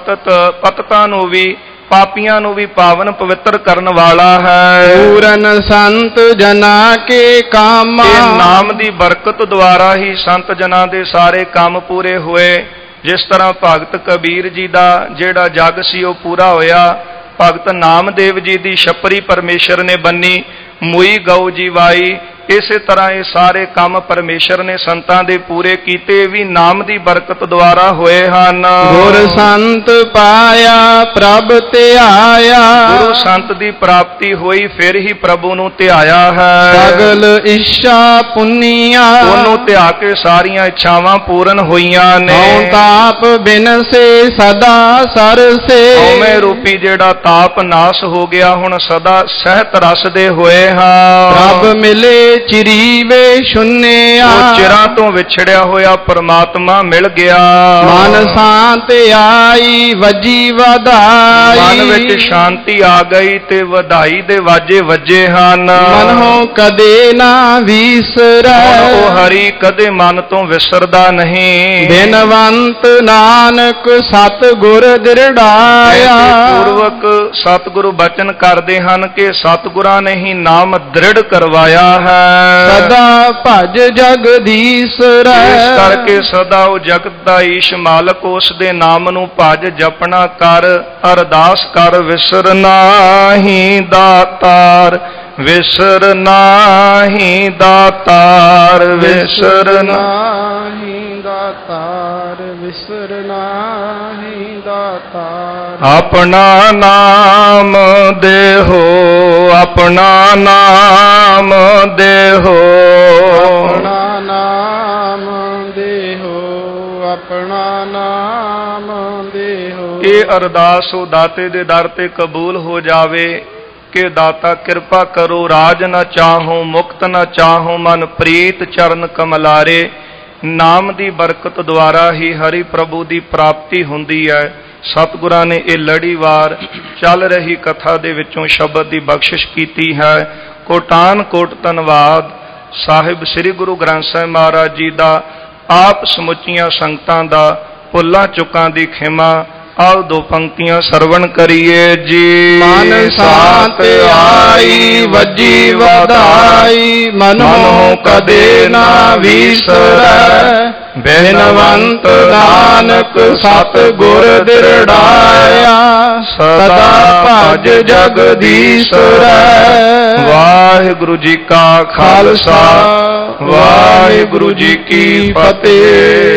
B: ਪਤਤਾਂ ਨੂੰ ਵੀ, ਪਾਪੀਆਂ ਨੂੰ ਵੀ ਪਾਵਨ ਪਵਿੱਤਰ ਕਰਨ ਵਾਲਾ ਹੈ।
A: ਪੂਰਨ ਸੰਤ ਜਨਾ ਕੇ ਕਾਮਾ,
B: ਇਹ ਨਾਮ ਦੀ ਬਰਕਤ ਦੁਆਰਾ ਹੀ ਸੰਤ ਜਨਾਂ ਦੇ ਸਾਰੇ ਕੰਮ ਪੂਰੇ ਹੋਏ। ਜਿਸ ਤਰ੍ਹਾਂ ਭਗਤ ਕਬੀਰ ਜੀ ਦਾ ਜਿਹੜਾ ਜਗ ਸੀ ਉਹ ਪੂਰਾ ਹੋਇਆ। ਭਗਤ ਨਾਮਦੇਵ ਜੀ ਦੀ ਛਪਰੀ ਪਰਮੇਸ਼ਰ ਨੇ ਬੰਨੀ, ਮੁਈ ਗਊ ਜੀ ਵਾਈ, ਇਸੇ ਤਰ੍ਹਾਂ ਇਹ ਸਾਰੇ ਕੰਮ ਪਰਮੇਸ਼ਰ ਨੇ ਸੰਤਾਂ ਦੇ ਪੂਰੇ ਕੀਤੇ, ਵੀ ਨਾਮ ਦੀ ਬਰਕਤ ਦੁਆਰਾ ਹੋਏ ਹਨ।
A: ਗੁਰ ਸੰਤ ਪਾਇਆ ਪ੍ਰਭ ਧਿਆਇਆ,
B: ਗੁਰੂ ਸੰਤ ਦੀ ਪ੍ਰਾਪਤੀ ਹੋਈ, ਫਿਰ ਹੀ ਪ੍ਰਭੂ ਨੂੰ ਧਿਆਇਆ ਹੈ।
A: ਸਗਲ ਇੱਛਾ ਪੁੰਨੀਆਂ,
B: ਉਹਨੂੰ ਧਿਆ ਕੇ ਸਾਰੀਆਂ ਇੱਛਾਵਾਂ ਪੂਰਨ ਹੋਈਆਂ ਨੇ।
A: ਹਉ ਤਾਪ ਬਿਨਸੇ ਸਦਾ ਸਰਸੇ,
B: ਹਉਮੈ ਰੂਪੀ ਜਿਹੜਾ ਤਾਪ ਨਾਸ ਹੋ ਗਿਆ, ਹੁਣ ਸਦਾ ਸਹਿਤ ਰਸ ਦੇ ਹੋਏ ਹਾਂ।
A: ਪ੍ਰਭ ਮਿਲੇ ਚਿਰੀਵੇ ਸ਼ੁੰਨਿਆ,
B: ਉਹ ਚਿਰਾਂ ਤੋਂ ਵਿਛੜਿਆ ਹੋਇਆ ਪਰਮਾਤਮਾ ਮਿਲ ਗਿਆ।
A: ਮਨ ਸ਼ਾਂਤ ਆਈ ਵਜੀ ਵਧਾਈ,
B: ਮਨ ਵਿੱਚ ਸ਼ਾਂਤੀ ਆ ਗਈ ਤੇ ਵਧਾਈ ਦੇ ਵਾਜੇ ਵੱਜੇ ਹਨ।
A: ਮਨਹੁ ਕਦੇ ਨਾ ਵਿਸਰੈ,
B: ਉਹ ਹਰੀ ਕਦੇ ਮਨ ਤੋਂ ਵਿਸਰਦਾ ਨਹੀਂ।
A: ਬਿਨਵੰਤ ਨਾਨਕ ਸਤਿਗੁਰ ਦ੍ਰਿੜਾਇਆ,
B: ਪੂਰਵਕ ਸਤਿਗੁਰੂ ਬਚਨ ਕਰਦੇ ਹਨ ਕਿ ਸਤਿਗੁਰਾਂ ਨੇ ਹੀ ਨਾਮ ਦ੍ਰਿੜ ਕਰਵਾਇਆ ਹੈ।
A: ਸਦਾ ਭਜ ਜਗਦੀਸ਼ਰੈ,
B: ਇਸ ਕਰਕੇ ਸਦਾ ਉਹ ਜਗਤ ਦਾ ਈਸ਼ ਮਾਲਕ ਉਸ ਦੇ ਨਾਮ ਨੂੰ ਭਜ ਜਪਣਾ ਕਰ, ਅਰਦਾਸ ਕਰ। ਵਿਸਰ ਨਾਹੀ ਦਾਤਾਰ, ਵਿਸਰ ਨਾਹੀ ਦਾਤਾਰ, ਵਿਸਰ
A: ਨਾਹੀ ਦਾਤਾਰ, ਵਿਸਰ ਨਾਹੀ ਦਾਤਾਰ।
B: ਆਪਣਾ ਨਾਮ ਦੇਹੋ, ਆਪਣਾ ਨਾਮ ਦੇਹੋ,
A: ਆਪਣਾ ਨਾਮ ਦੇਹੋ, ਆਪਣਾ ਨਾਮ ਦੇਹੋ।
B: ਇਹ ਅਰਦਾਸ ਉਹ ਦਾਤੇ ਦੇ ਦਰ ਤੇ ਕਬੂਲ ਹੋ ਜਾਵੇ ਕਿ ਦਾਤਾ ਕਿਰਪਾ ਕਰੋ, ਰਾਜ ਨਾ ਚਾਹੋ, ਮੁਕਤ ਨਾ ਚਾਹੋ, ਮਨ ਪ੍ਰੀਤ ਚਰਨ ਕਮਲਾਰੇ। ਨਾਮ ਦੀ ਬਰਕਤ ਦੁਆਰਾ ਹੀ ਹਰੀ ਪ੍ਰਭੂ ਦੀ ਪ੍ਰਾਪਤੀ ਹੁੰਦੀ ਹੈ। ਸਤਿਗੁਰਾਂ ਨੇ ਇਹ ਲੜੀਵਾਰ ਚੱਲ ਰਹੀ ਕਥਾ ਦੇ ਵਿੱਚੋਂ ਸ਼ਬਦ ਦੀ ਬਖਸ਼ਿਸ਼ ਕੀਤੀ ਹੈ। ਕੋਟਾਨ ਕੋਟ ਧੰਨਵਾਦ ਸਾਹਿਬ ਸ੍ਰੀ ਗੁਰੂ ਗ੍ਰੰਥ ਸਾਹਿਬ ਮਹਾਰਾਜ ਜੀ ਦਾ, ਆਪ ਸਮੁੱਚੀਆਂ ਸੰਗਤਾਂ ਦਾ, ਭੁੱਲਾਂ ਚੁੱਕਾਂ ਦੀ ਖਿਮਾ। ਆਓ ਦੋ ਪੰਕਤੀਆਂ ਸਰਵਣ ਕਰੀਏ ਜੀ।
A: ਮਨ ਸਾਤ ਆਈ ਵਜੀ ਵਧਾਈ, ਮਨਹੁ ਕਦੇ ਨਾ ਵਿਸਰੈ। ਬਿਨਵੰਤ ਨਾਨਕ ਸਤਿਗੁਰ ਦ੍ਰਿੜਾਇਆ, ਸਦਾ ਭਜ ਜਗਦੀਸ਼ਰੈ।
B: ਵਾਹਿਗੁਰੂ ਜੀ ਕਾ ਖਾਲਸਾ, ਵਾਹਿਗੁਰੂ ਜੀ ਕੀ ਫਤਿਹ।